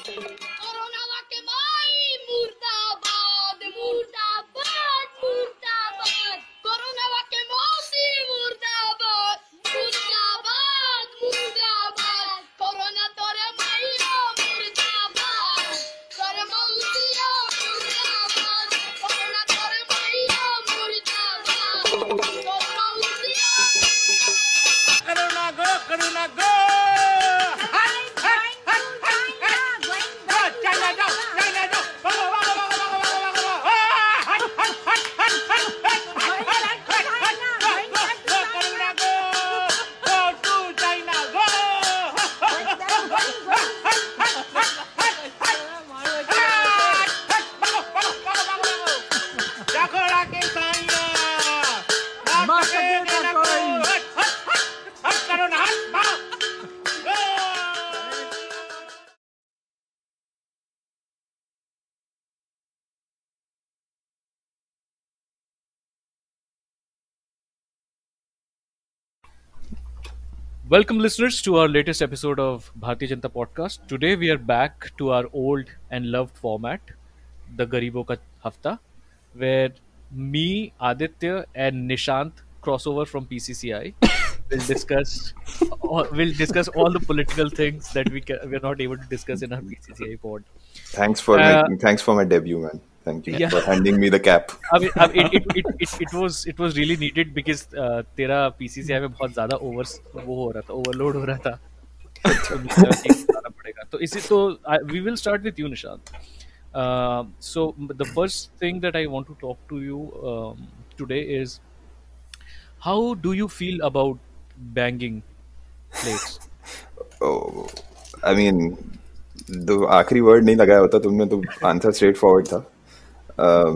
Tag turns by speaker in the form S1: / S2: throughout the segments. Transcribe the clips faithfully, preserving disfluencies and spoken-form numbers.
S1: Corona के माई मुर्दाबाद मुर्दाबाद मुर्दाबाद कोरोना के मौसी मुर्दाबाद मुर्दाबाद मुर्दाबाद कोरोना तोरे माईया मुर्दाबाद तोरे मौसिया मुर्दाबाद कोरोना तोरे माईया मुर्दाबाद तोरे मौसिया
S2: करुणा गो करुणा गो
S3: Welcome, listeners, to our latest episode of Bharatiya Janata Podcast. Today, we are back to our old and loved format, the Garibo Ka Hafta, where me, Aditya, and Nishant crossover from P C C I will discuss all, will discuss all the political things that we ca- we are not able to discuss in our P C C I pod.
S4: Thanks for
S3: Uh,
S4: making, thanks for my debut, man. Thank you
S3: Yeah.
S4: for handing me the cap.
S3: I mean, I mean, it, it, it, it, it was it was really needed because uh, तेरा P C C I में बहुत ज़्यादा over वो हो रहा था, overload हो रहा था. तो मुझे लगा कि बताना पड़ेगा. तो इसी तो I, we will start with you, Nishant. Uh, so the first thing that I want to talk to you um, today is how do you feel about banging plates?
S4: Oh, I mean, the आखिरी word नहीं लगाया होता तुमने तो answer straightforward था. Um,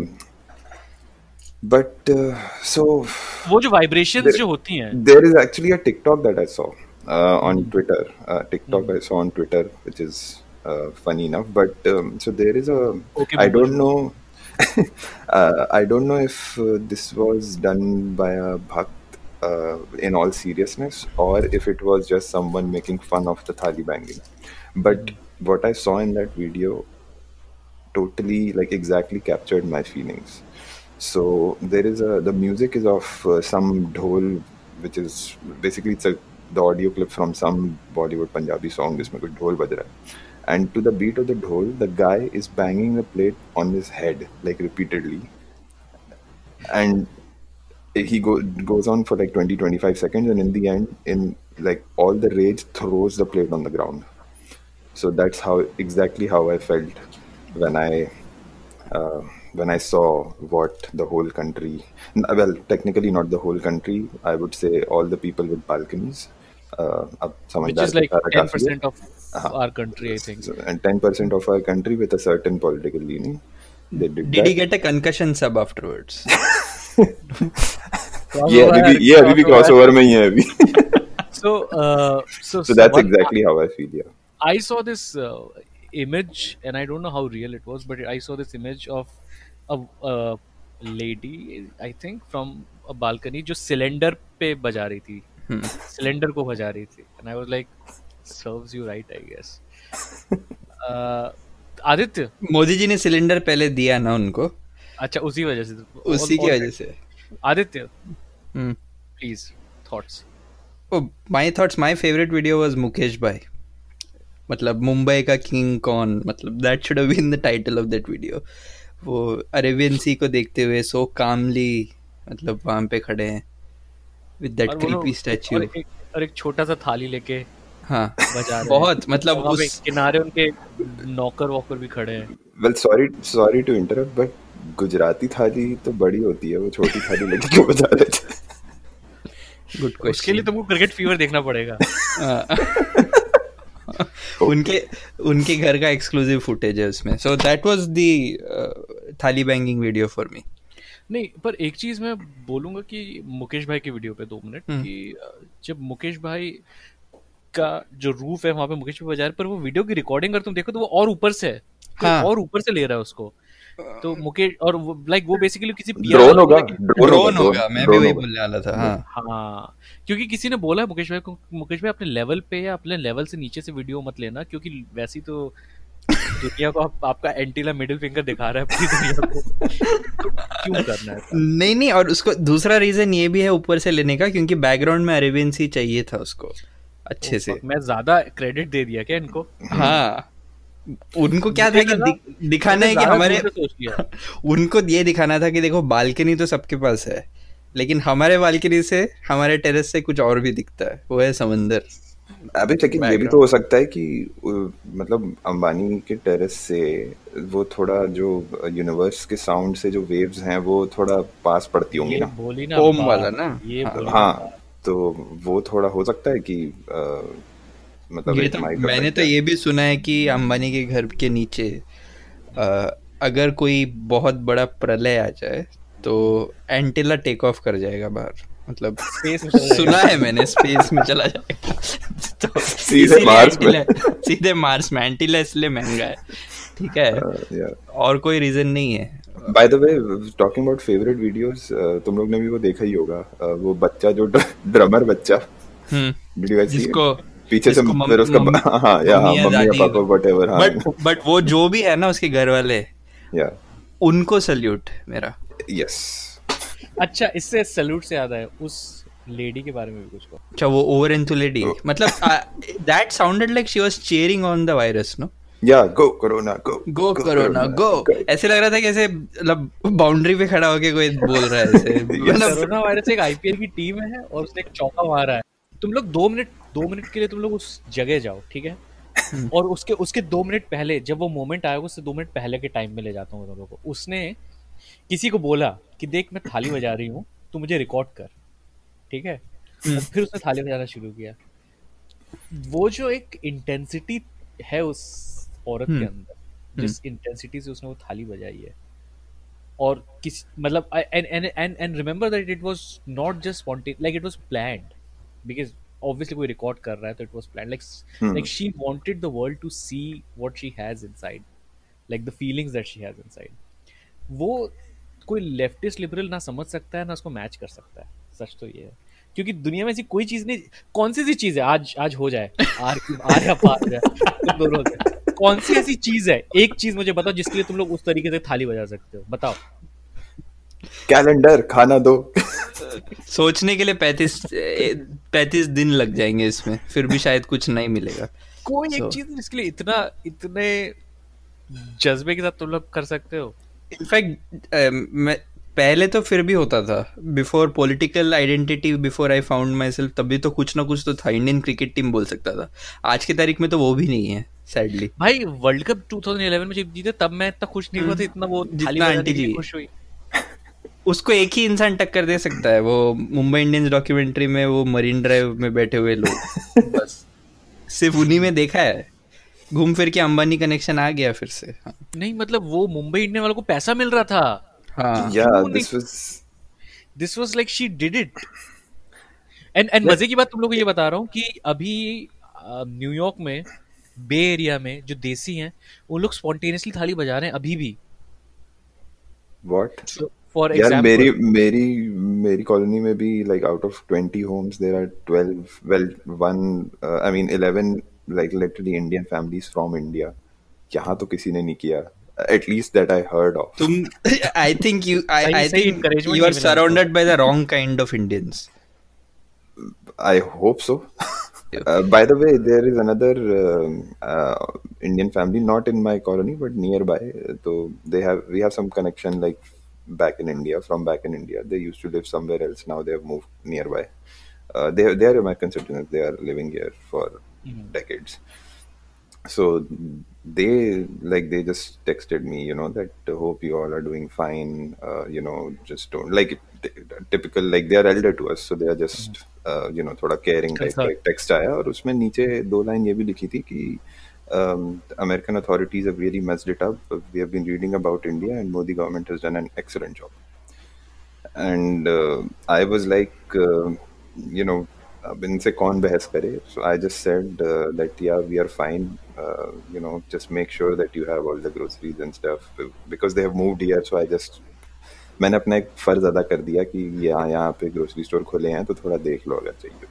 S4: but uh, so
S3: वो जो vibrations
S4: there,
S3: जो होती हैं.
S4: there is actually a TikTok that I saw uh, on Twitter. Uh, TikTok I saw on Twitter, which is uh, funny enough. But um, so there is a.
S3: Okay,
S4: I
S3: Google.
S4: don't know. uh, I don't know if uh, this was done by a bhakt uh, in all seriousness, or if it was just someone making fun of the thali banging. But what I saw in that video totally, like, exactly captured my feelings. So there is a the music is of uh, some dhol, which is basically it's a the audio clip from some Bollywood Punjabi song. जिसमें कोई ढोल बज रहा है. And to the beat of the dhol, the guy is banging the plate on his head like repeatedly, and he go, goes on for like twenty to twenty-five seconds, and in the end, in like all the rage, throws the plate on the ground. So that's how exactly how I felt when I uh, when I saw what the whole country, well, technically not the whole country, I would say all the people with balconies, uh, अब
S3: Which
S4: समझदार
S3: is like
S4: बेचारा
S3: ten
S4: काफी है.
S3: percent of our country, I think.
S4: So, and ten percent of our country with a certain political leaning, they did
S5: Did
S4: that.
S5: he get a concussion sub afterwards?
S4: ये अभी भी ये अभी भी crossover में ही है अभी.
S3: So, uh, so,
S4: So that's
S3: one-
S4: exactly how I feel. Yeah.
S3: I saw this uh, image, and I don't know how real it was, but I saw this image of a, a lady, I think, from a balcony, जो cylinder पे बजा रही थी, cylinder को बजा रही थी, and I was like, serves you right, I guess. Uh, Aditya,
S5: Modi ji ने सिलेंडर पहले दिया ना उनको,
S3: अच्छा उसी वजह से,
S5: उसी की वजह से.
S3: Aditya,
S5: Hmm.
S3: please, thoughts.
S5: Oh, my thoughts, my favorite video was Mukesh भाई. मतलब मुंबई का किंग कौन, मतलब that should have been the title of that video. वो अरेबियन सी को देखते हुए so calmly, मतलब वहाँ पे खड़े हैं with that
S3: और वो लोग-
S5: creepy statue.
S3: और एक, और एक छोटा सा थाली लेके
S5: हाँ,
S3: बजा रहे हैं.
S5: बहुत मतलब
S3: वहाँ पे
S5: उस
S3: किनारे उनके नौकर वॉकर भी खड़े हैं.
S4: Well, sorry, sorry to interrupt, but Gujarati थाली तो बड़ी होती है, वो छोटी थाली लेके क्यों बजा रहे थे?
S5: गुड
S3: उसके लिए
S5: क्वेश्चन.
S3: तुमको क्रिकेट फीवर देखना पड़ेगा.
S5: उनके उनके घर का एक्सक्लूसिव फुटेज है उसमें. So that was the thali banging video for me.
S3: नहीं, पर एक चीज मैं बोलूंगा कि मुकेश भाई की वीडियो पे दो मिनट
S5: हम्म।
S3: कि अ, जब मुकेश भाई का जो रूफ है वहां पे मुकेश भाई बजा रहे हैं, पर वो वीडियो की रिकॉर्डिंग अगर तुम देखो तो वो और ऊपर से है, कोई
S5: हाँ।
S3: और ऊपर से ले रहा है उसको. तो मुकेश और लाइक वो बेसिकली किसी PR
S4: ड्रोन
S3: वाले
S4: होगा,
S3: बोला कि-
S5: ड्रोन होगा, मैं भी
S4: ड्रोन
S5: वही
S4: होगा।
S5: बोलने वाला था. हाँ,
S3: हाँ, क्योंकि किसी ने बोला है मुकेश भाई को, मुकेश भाई अपने लेवल पे या अपने लेवल से नीचे से वीडियो मत लेना, क्योंकि वैसी तो दुनिया को आप, आपका एंटीला मिडिल फिंगर दिखा रहा है पूरी दुनिया को, तो क्यों करना है ऐसा?
S5: नहीं नहीं, और उसको दूसरा रीजन ये भी है ऊपर से लेने का, क्योंकि बैकग्राउंड में अरेबियन सी चाहिए था उसको अच्छे से।
S3: मैं ज्यादा क्रेडिट दे दिया क्या इनको?
S5: हाँ, उनको क्या था कि दि, दिखाना है कि
S3: ज्यादा
S5: हमारे
S3: दूर से सोच लिया।
S5: उनको ये दिखाना था कि देखो बालकनी तो सबके पास है, लेकिन हमारे बालकनी से, हमारे टेरेस से कुछ और भी दिखता है, वो है समंदर।
S4: अभी लेकिन ये भी तो हो सकता है कि अ, मतलब अंबानी के टेरेस से वो थोड़ा जो यूनिवर्स के साउंड से जो वेव्स हैं वो थोड़ा पास पड़ती होंगी
S3: ये
S4: ना।
S3: बोली ना
S5: ओम
S3: बात,
S5: वाला ना,
S3: ये
S5: हाँ।
S3: बोली ना
S4: हाँ,
S3: बात।
S4: तो वो थोड़ा हो सकता है कि अ, मतलब
S5: ये
S4: it
S5: तो
S4: might
S5: मैंने
S4: affect
S5: तो
S4: that.
S5: ये भी सुना है कि अंबानी के घर के नीचे अ, अगर कोई बहुत बड़ा प्रलय आ जाए तो एंटीला टेक ऑफ कर जाएगा बाहर, मतलब
S3: स्पेस में चला जाएगा।
S5: सुना है मैंने, स्पेस में चला जाएगा। तो
S4: सीधे
S5: इसीलिए
S4: मार्स में।
S5: एंटीला, सीधे मार्स में एंटीला इसलिए महंगा है, ठीक है,
S4: Uh, yeah.
S5: और कोई रीजन नहीं है।
S4: By the way, talking about favorite videos, uh, तुम लोग ने भी वो देखा ही होगा, uh, वो बच्चा जो ड्रमर बच्चा,
S5: हम्म,
S4: did you guys see it?
S5: जिसको
S4: पीछे से
S5: जिसको मम-
S4: फिर उसका
S5: मम्मी-
S4: हाँ या हाँ
S5: मम्मी या
S4: मम्मी या
S5: दादी-
S4: पापा whatever, हाँ
S5: बट बट वो जो भी है ना उसके घर वाले,
S4: या
S5: उनको सल्यूट मेरा।
S4: यस।
S3: अच्छा, इससे सैल्यूट से याद है, उस लेडी के बारे में भी कुछ को।
S5: अच्छा, वो ओवर एंथु लेडी, मतलब that sounded like she was cheering on the virus, no?
S4: या गो कोरोना गो
S5: गो कोरोना गो, ऐसे लग रहा था कि ऐसे मतलब बाउंड्री पे खड़ा होके कोई बोल रहा है ऐसे। मतलब
S3: कोरोना वायरस एक आईपीएल की टीम है और उसने एक चौका मारा है। तुम लोग दो मिनट दो मिनट के लिए तुम लोग उस जगह जाओ, ठीक है? और उसके उसके दो मिनट पहले जब वो मोमेंट आएगा, उससे दो मिनट पहले के टाइम में ले जाता हूँ तुम लोगों को। उसने किसी को बोला कि देख मैं थाली बजा रही हूँ, तू मुझे रिकॉर्ड कर, ठीक है? और फिर उसने थाली बजाना शुरू किया। वो जो एक इंटेंसिटी है उस औरत के अंदर, जिस इंटेंसिटी से उसने वो थाली बजाई है, और किस मतलब and and and and remember that it was not just spontaneous, like it was planned, because obviously कोई रिकॉर्ड कर रहा है तो it was planned, like like she wanted the world to see what she has inside, like the feelings that she has inside. वो कोई leftist liberal ना समझ सकता है ना उसको मैच कर सकता है, सच तो ये है। क्योंकि दुनिया में ऐसी कोई चीज नहीं, कौन सी सी चीज है आज आज हो जाए आर आर या पार हो जाए तुम दोनों से, कौन सी ऐसी चीज है, एक चीज मुझे बताओ जिसके लिए तुम लोग उस तरीके से थाली बजा सकते हो, बताओ।
S4: कैलेंडर खाना दो।
S5: सोचने के लिए पैंतीस पैंतीस दिन लग जाएंगे इसमें, फिर भी शायद कुछ नहीं मिलेगा।
S3: कोई एक
S5: So-
S3: चीज जिसके लिए इतना इतने जज्बे के साथ तुम लोग कर सकते हो।
S5: इनफैक्ट मैं पहले तो फिर भी होता था, before political identity, before I found myself, तभी तो कुछ ना कुछ तो था, इंडियन क्रिकेट टीम बोल सकता था। आज की तारीख में तो वो भी नहीं है, सैडली।
S3: भाई world cup two thousand eleven में जब जीते तब मैं इतना खुश नहीं हुआ था इतना वो
S5: जितना
S3: थाली बजाने
S5: आंटी
S3: के लिए
S5: जी।
S3: खुश हुई।
S5: उसको एक ही इंसान टक्कर दे सकता है, वो मुंबई इंडियंस डॉक्यूमेंट्री में वो मरीन ड्राइव में बैठे हुए लोग। बस सिर्फ उन्हीं में देखा है, घूम फिर के अंबानी कनेक्शन आ गया फिर से। हाँ,
S3: नहीं मतलब वो मुंबई इंडियन वालों को पैसा मिल रहा था,
S5: हाँ।
S4: या
S3: क्यों
S4: this was
S3: this was like she did it. And and मजे की बात तुम लोगों को ये बता रहा हूँ कि अभी न्यूयॉर्क में, बे एरिया में जो देसी हैं वो लोग स्पॉन्टेनियसली थाली बजा रहे हैं अभी भी।
S4: व्हाट
S3: फॉर
S4: यार,
S3: एग्जांपल
S4: मेरी मेरी मेरी कॉलोनी में भी like out of twenty homes there are twelve, well one I mean eleven like literally Indian families from India. यहाँ तो किसी ने नहीं किया, at least that I heard of.
S5: तुम आई थिंक यू आई
S3: सही-
S5: आई
S3: सही
S5: थिंक
S3: encouragement
S5: यू आर
S3: नहीं मिला
S5: surrounded by the wrong kind of Indians.
S4: I hope so. Uh, by the way, there is another um, uh, Indian family, not in my colony but nearby. So they have we have some connection like back in India, from back in India. They used to live somewhere else. Now they have moved nearby. Uh, they they are my constituents. They are living here for decades. So they like they just texted me, you know, that uh, hope you all are doing fine. Uh, you know, just don't like t- typical like they are elder to us, so they are just uh, you know थोड़ा caring type का
S3: Concern.
S4: एक text आया, और उसमें नीचे दो line ये भी लिखी थी कि um, the American authorities have really messed it up. We have been reading about India and Modi government has done an excellent job. And uh, I was like, uh, you know, अब इनसे कौन बहस करे? So I just said uh, that yeah, we are fine. Uh, you know, just make sure that you have all the groceries and stuff because they have moved here. So I just मैंने अपना एक फर्ज अदा कर दिया कि यहाँ यहाँ पे ग्रोसरी स्टोर खोले हैं तो थोड़ा देख लो अगर चाहिए।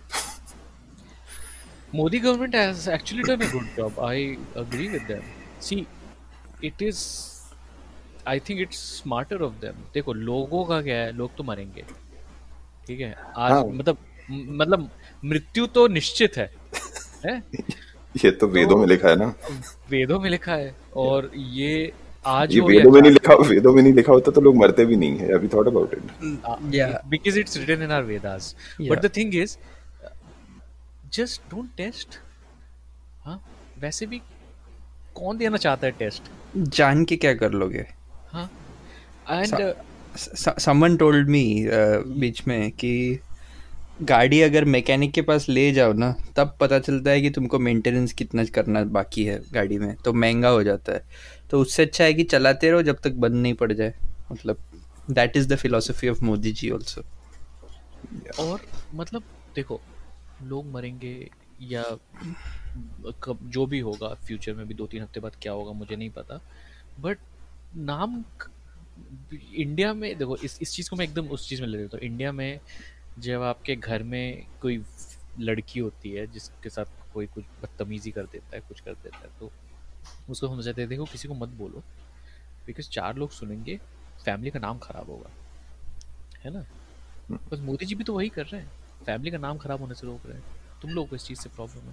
S3: Modi government has actually done a good job. I agree with them. See, it is I think it's smarter of them. देखो लोगों का क्या है, लोग तो मरेंगे, ठीक है. आज
S4: हाँ.
S3: मतलब मतलब मृत्यु तो निश्चित है, है?
S4: ये तो वेदों में लिखा है ना.
S3: वेदों में लिखा है. और ये आज
S4: ये
S3: हो या
S4: वेदों में नहीं
S3: चार
S4: लिखा वेदों में नहीं लिखा होता तो लोग मरते भी नहीं है. अभी thought about it.
S5: Yeah.
S3: because it's written in our Vedas.
S5: Yeah.
S3: But the thing is, just don't test. हाँ, वैसे भी कौन देना चाहता है टेस्ट?
S5: जान के क्या कर लोगे?
S3: हाँ. And uh,
S5: someone told me बीच में कि गाड़ी अगर मैकेनिक के पास ले जाओ ना, तब पता चलता है कि तुमको मेंटेनेंस कितना करना बाकी है गाड़ी में, तो महंगा हो जाता है. तो उससे अच्छा है कि चलाते रहो जब तक बंद नहीं पड़ जाए. मतलब that is the philosophy of Modi ji also.
S3: और मतलब देखो, लोग मरेंगे या कब जो भी होगा फ्यूचर में भी, दो तीन हफ्ते बाद क्या होगा मुझे नहीं पता. बट नाम इंडिया में देखो, इस इस चीज़ को मैं एकदम उस चीज़ में ले लेता हूँ. इंडिया में जब आपके घर में कोई लड़की होती है जिसके साथ कोई कुछ बदतमीजी कर देता है, कुछ कर देता है, तो उसको हम कहते हैं देखो किसी को मत बोलो, बिकॉज चार लोग सुनेंगे, फैमिली का नाम खराब होगा, है ना. बस मोदी जी भी तो वही कर रहे हैं, फैमिली का नाम खराब होने से रोक रहे हैं. तुम लोग को इस चीज़ से प्रॉब्लम है.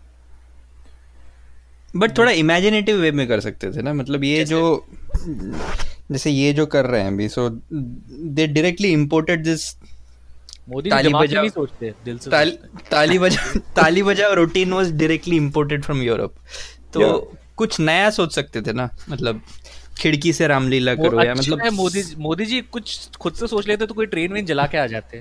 S5: बट थोड़ा इमेजिनेटिव वे में कर सकते थे ना. मतलब ये जो जैसे ये जो कर रहे हैं अभी, so they directly imported this
S3: Modi
S5: taali
S3: दिमाग से
S5: बजाओ-
S3: नहीं सोचते, दिल से
S5: ताली
S3: सोचते हैं.
S5: ताली बजा ताली बजाओ routine was directly imported from Europe. तो
S4: Yeah.
S5: कुछ नया सोच सकते थे ना. मतलब खिड़की से रामलीला
S3: वो
S5: करो या
S3: अच्छा
S5: मतलब
S3: है, मोदी मोदी जी कुछ खुद से सोच लेते तो कोई ट्रेन में जला के आ जाते.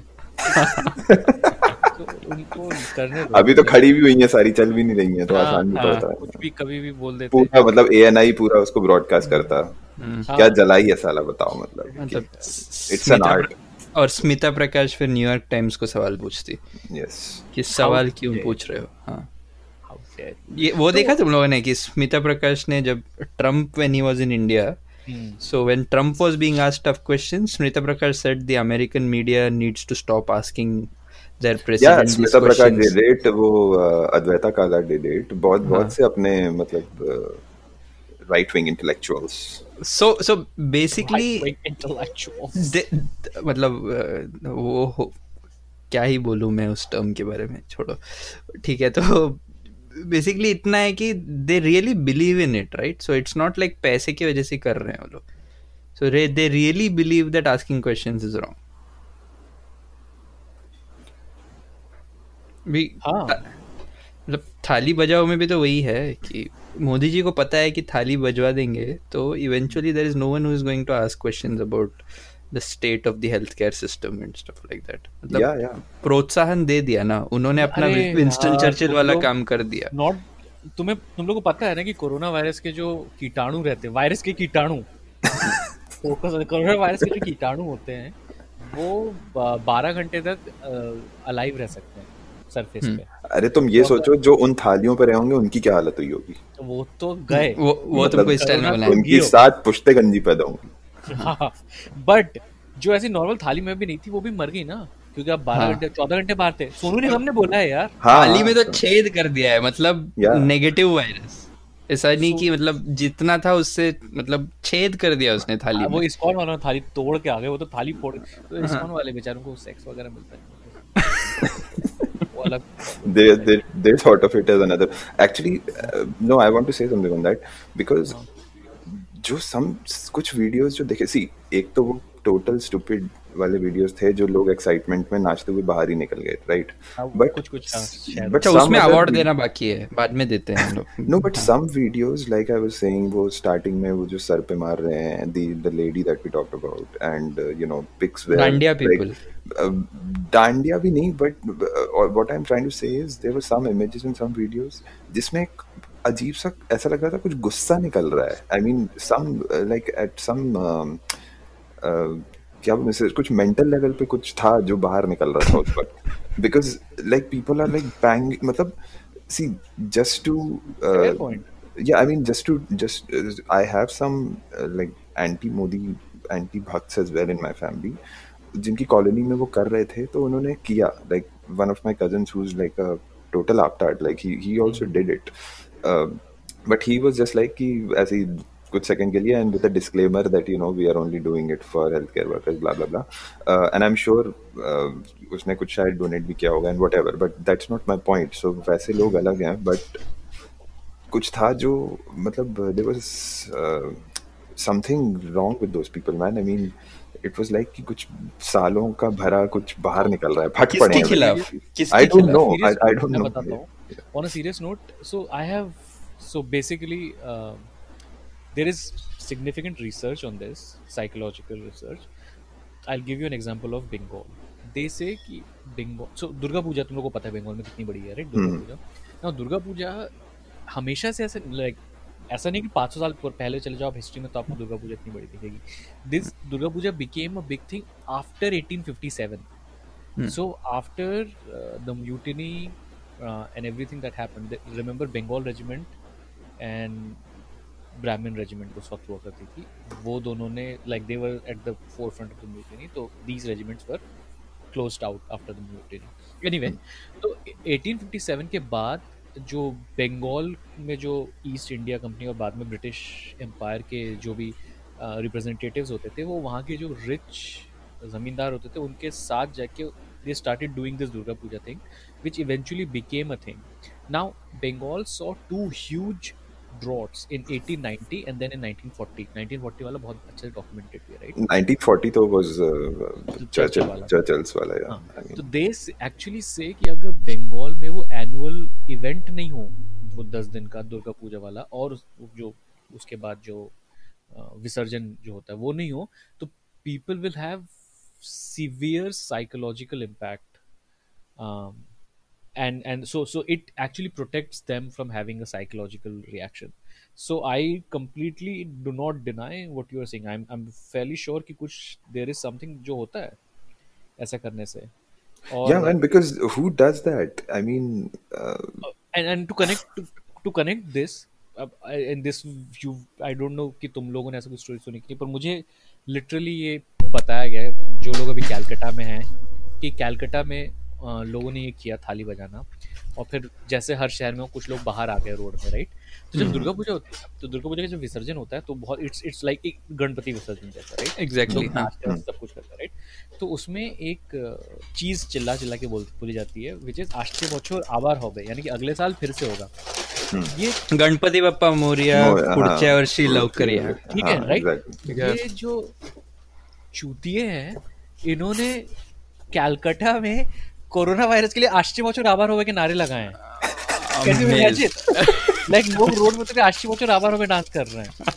S3: तो उनको करने दो.
S4: अभी तो खड़ी भी हुई है सारी, चल भी नहीं रही है, तो
S3: हाँ,
S4: आसान भी
S3: हाँ,
S4: पड़ता है.
S3: कुछ भी कभी भी बोल देते.
S4: पूरा मतलब ए एन आई पूरा उसको ब्रॉडकास्ट करता.
S3: हाँ.
S4: क्या जलाई है साला, बताओ. मतलब
S5: मतलब
S4: इट्स एन
S5: स्मिता
S4: आर्ट.
S5: और स्मिता प्रकाश फिर न्यूयॉर्क टाइम्स को सवाल पूछती
S4: यस.
S5: कि सवाल
S3: How
S5: क्यों
S3: dare-
S5: पूछ रहे हो. हाँ,
S3: How dare you.
S5: ये वो देखा तुम लोगों ने कि स्मिता प्रकाश ने जब Trump when he was in India,
S3: Hmm.
S5: so when Trump was being asked tough questions, Smita Prakash said the American media needs to stop asking their
S4: या
S5: president these
S4: Smita Prakash
S5: questions.
S4: Did it. वो uh, Advaita Kala did it. बहुत
S5: हाँ.
S4: बहुत से अपने मतलब right wing intellectuals.
S5: So so basically
S3: Right-wing intellectuals.
S5: दे- मतलब अ, वो हो- क्या ही बोलूँ मैं उस टर्म के बारे में, छोड़ो. ठीक है, तो बेसिकली इतना है कि they really believe in it, right. So it's not like पैसे की वजह से कर रहे हैं वो लोग. So they really believe that asking questions is wrong. भी
S3: हाँ.
S5: मतलब थाली बजाओ में भी तो वही है कि मोदी जी को पता है कि थाली बजवा देंगे तो eventually there is no one who is going to ask questions about the state of the health care system and stuff like that.
S4: या
S5: मतलब
S4: या
S5: प्रोत्साहन दे दिया ना उन्होंने, अपना
S3: अरे
S5: विंस्टन
S3: यार,
S5: चर्चिल
S3: तुम
S5: वाला
S3: लोग-
S5: काम कर दिया.
S3: नॉट तुम्हें तुम लोग को पता है ना कि कोरोना वायरस के जो कीटाणु रहते हैं, वायरस के कीटाणु फोकस कोरोना वायरस के जो कीटाणु होते हैं वो बारह घंटे तक अलाइव रह सकते हैं सरफेस पे.
S4: अरे तुम ये सोचो जो उन थालियों पर रहे होंगे उनकी क्या हालत हुई होगी.
S3: तो वो तो गए.
S5: वो वो
S4: मतलब
S5: तुमको इस स्टाइल में
S3: कोरोना
S5: बनाया.
S4: उनकी सात पुश्ते गंजी पैदा होंगी.
S3: हाँ, बट जो ऐसी नॉर्मल थाली में भी नहीं थी वो भी मर गई ना, क्योंकि आप बारह
S5: हाँ.
S3: घंटे चौदह घंटे बाहर थे. सोनू निगम ने बोला है यार.
S4: हाँ,
S5: थाली में तो छेद कर दिया है. मतलब
S4: Yeah.
S5: नेगेटिव वायरस, ऐसा नहीं कि मतलब जितना था उससे मतलब छेद कर दिया उसने थाली
S3: वो
S5: में.
S3: इस्कॉन वाला थाली तोड़ के आ गए, वो तो थाली फोड़. तो इस्कॉन वाले बेचारों को सेक्स वगैरह मिलता है वो अलग.
S4: they they they thought of it as another. Actually, uh, no, I want to say something on that because जो some कुछ वीडियोस जो देखे, सी एक तो वो टोटल स्टूपिड वाले वीडियोस थे जो लोग एक्साइटमेंट में नाचते हुए बाहर ही निकल गए, राइट. बट
S3: कुछ कुछ हाँ, शायद.
S4: but
S5: अच्छा,
S4: some
S5: उसमें
S4: other
S5: अवार्ड
S4: vid-
S5: देना बाकी है, बाद में देते हैं हम लोग.
S4: No, but some videos, like I was saying, वो starting में वो जो सर पे मार रहे हैं, the the lady that we talked about, and uh, you know, pics where
S5: Dandiya people.
S4: Like, uh, Dandiya भी नहीं, but uh, what I'm trying to say is there were some images in some videos जिसमें एक अजीब सा ऐसा लग रहा था कुछ गुस्सा निकल रहा है. I mean, some uh, like at some um, uh, क्या बोलूं से कुछ मेंटल लेवल पे कुछ था जो बाहर निकल रहा था उस वक्त. Because like people are like bang, मतलब see just to uh,
S3: Fair point.
S4: yeah, I mean just to just uh, I have some uh, like anti Modi anti bhakts as well in my family जिनकी colony में वो कर रहे थे, तो उन्होंने किया. like one of my cousins who's like a total aptard, like he he also did it, uh, but he was just like कि ऐसे ही कुछ सेकंड के लिए, and with a disclaimer that you know we are only doing it for health care workers blah blah blah, and I am sure उसने कुछ शायद donate भी किया होगा and whatever, but that's not my point. So वैसे लोग अलग हैं, बट कुछ था जो मतलब there was something wrong with those people man. I mean it was like कि कुछ सालों का भरा कुछ बाहर निकल रहा है, फट
S5: किसके
S4: पड़े हैं.
S5: खिलाफ? किसके
S4: आई डोंट
S5: खिलाफ?
S4: No, I
S3: Serious
S4: I
S3: note,
S4: don't
S3: मैं
S4: नो.
S3: बताता हूँ. On a serious note, so I have, so basically, uh, there is significant research on this, psychological research. I'll give you an example of Bengal. They say कि Bengal, so Durga Puja तुम लोगों को पता है बंगाल में कितनी बड़ी है, right? दुर्गा पूजा. Now दुर्गा पूजा हमेशा से ऐसे like ऐसा नहीं कि पाँच सौ साल पहले चले जाओ आप हिस्ट्री में तो आपको दुर्गा पूजा इतनी बड़ी दिखेगी. This Durga Puja became a big thing after eighteen fifty-seven. So after uh, the mutiny uh, and everything that happened, they, remember Bengal regiment and Brahmin regiment उस वक्त हुआ करती थी, वो दोनों ने like they were at the forefront of the mutiny, तो these regiments were closed out after the mutiny. Anyway, तो eighteen fifty-seven के बाद जो बंगाल में जो ईस्ट इंडिया कंपनी और बाद में ब्रिटिश एम्पायर के जो भी रिप्रेजेंटेटिव्स होते थे, वो वहाँ के जो रिच ज़मींदार होते थे उनके साथ जाके they started doing this Durga Puja thing, which eventually became a thing. Now, Bengal saw two huge droughts in eighteen ninety and then in nineteen forty. nineteen forty वाला बहुत अच्छे से documented हुआ, right?
S4: nineteen forty तो was uh,
S3: Churchill
S4: Churchill,
S3: वाला.
S4: Churchill's वाला, yeah.
S3: हाँ,
S4: I mean,
S3: तो they s- actually say कि अगर बंगाल में वो annual event नहीं हो, वो दस दिन का दुर्गा पूजा वाला, और उस- जो उसके बाद जो अ, विसर्जन जो होता है वो नहीं हो, तो people will have severe psychological impact, um, and and so so it actually protects them from having a psychological reaction. So I completely do not deny what you are saying. i'm i'm fairly sure कि कुछ there is something जो होता है ऐसा करने से. और
S4: yeah, man, because who does that? I mean, uh,
S3: and and to connect to, to connect this अब and this you I don't know कि तुम लोगों ने ऐसा कुछ स्टोरी सुनी कि नहीं, पर मुझे लिटरली ये बताया गया है जो लोग अभी कैलकाटा में हैं कि कैलकाटा में अ, लोगों ने ये किया थाली बजाना, और फिर जैसे हर शहर में कुछ लोग बाहर आ गए रोड में, राइट? तो जब दुर्गा पूजा होती है तो दुर्गा पूजा का जब विसर्जन होता है तो बहुत इट्स इट्स लाइक एक गणपति विसर्जन जैसा, राइट?
S5: Exactly,
S3: लोग
S5: हाँ.
S3: नाचते हैं, सब कुछ करते हैं, राइट? तो उसमें एक चीज चिल्ला चिल्ला के बोल बोली जाती है विच इज आष्टे बछर आबार होबे, यानी कि अगले साल फिर से होगा. ये
S5: गणपती बाप्पा मोरया,
S4: मोरया,
S5: पुढच्या
S4: हाँ,
S5: वर्षी लवकर या.
S3: ठीक
S4: हाँ,
S3: है, राइट?
S4: exactly.
S3: ये जो चूतिए हैं इन्होंने कैलकाटा में कोरोना वायरस के लिए आष्टी बछर आबार होबे के नारे लगाए हैं. Can you imagine? लाइक लोग रोड में उतर के आष्टी बछर आबार होबे डांस कर रहे हैं.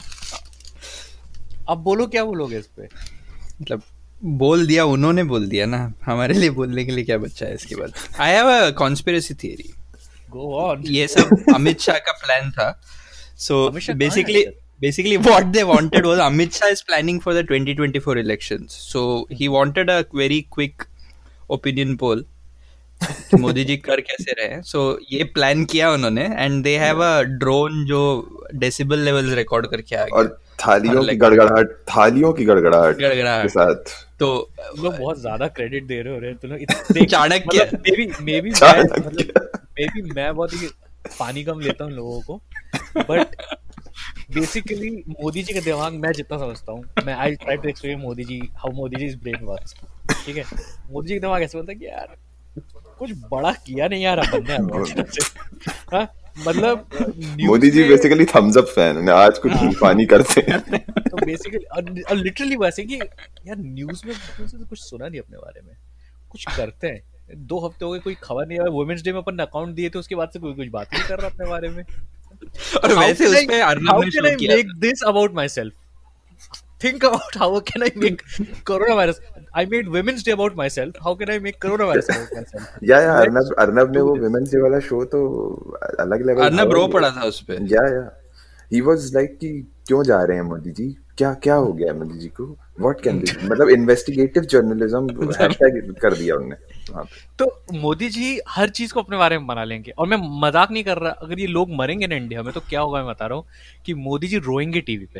S3: अब बोलो क्या बोलोगे इस पे?
S5: मतलब बोल दिया, उन्होंने बोल दिया ना, हमारे लिए बोलने के लिए क्या बचा है इसके बाद. I have a conspiracy theory.
S3: Go on.
S5: ये सब अमित शाह का प्लान था. सो
S3: अमित शाह
S5: बेसिकली
S3: कहाँ है?
S5: basically what they wanted was Amit Shah is planning for the twenty twenty-four elections. So he wanted a very quick opinion poll कि मोदी जी कर कैसे रहे हैं. सो ये प्लान किया उन्होंने, and they have a drone जो डेसिबल लेवल्स रिकॉर्ड करके आ
S4: और
S5: गया.
S4: थालियों की
S5: like-
S4: गड़गड़ाहट थालियों की गड़गड़ाहट
S5: गड़गड़ाहट.
S4: के साथ.
S5: तो
S3: तुम लोग बहुत ज्यादा क्रेडिट दे रहे हो रे. तुम लोग इतने
S5: Chanakya.
S3: Maybe maybe
S4: Chanakya.
S3: Maybe मैं बहुत ही पानी कम लेता हूँ लोगों को, बट बेसिकली मोदी जी का दिमाग मैं जितना समझता हूँ, मैं I try to explain Modi ji how Modi ji is brain works. ठीक है, मोदी जी का दिमाग ऐसे बोलता है कि यार कुछ बड़ा किया नहीं यार अपन ने अरुणाचल से. हाँ, मतलब news
S4: मोदी जी
S3: में-
S4: बेसिकली थम्स अप फैन है, आज कुछ पानी करते हैं.
S3: तो बेसिकली और लिटरली वैसे कि यार न्यूज़ में तो कुछ सुना नहीं अपने बारे में, कुछ करते हैं. दो हफ्ते हो गए कोई खबर नहीं है. वुमेन्स डे में अपन अकाउंट दिए थे, उसके बाद से कोई कुछ बात नहीं कर रहा अपने बारे में.
S5: और वैसे
S3: How
S5: उस
S3: can
S5: पे
S3: I-
S5: अर्नब
S3: how
S5: ने
S3: can
S5: शो
S3: I
S5: किया.
S3: make this about myself? Think about how can I make coronavirus. I made Women's Day about myself. How can I make coronavirus about myself?
S4: या या
S3: Let's
S4: Arnab Arnab ने
S3: do
S4: वो
S3: this.
S4: Women's day वाला show तो अलग level.
S5: Arnab रो पड़ा था उस पे.
S4: या या ही वाज लाइक कि क्यों जा रहे हैं मोदी जी, क्या क्या हो गया है मोदी जी को, व्हाट कैन बी, मतलब इन्वेस्टिगेटिव जर्नलिज्म हैशटैग कर दिया उन्होंने वहाँ पे.
S3: तो मोदी जी हर चीज को अपने बारे में बना लेंगे, और मैं मजाक नहीं कर रहा. अगर ये लोग मरेंगे ना इंडिया में तो क्या होगा मैं बता रहा हूँ कि मोदी जी रोएंगे टीवी पे.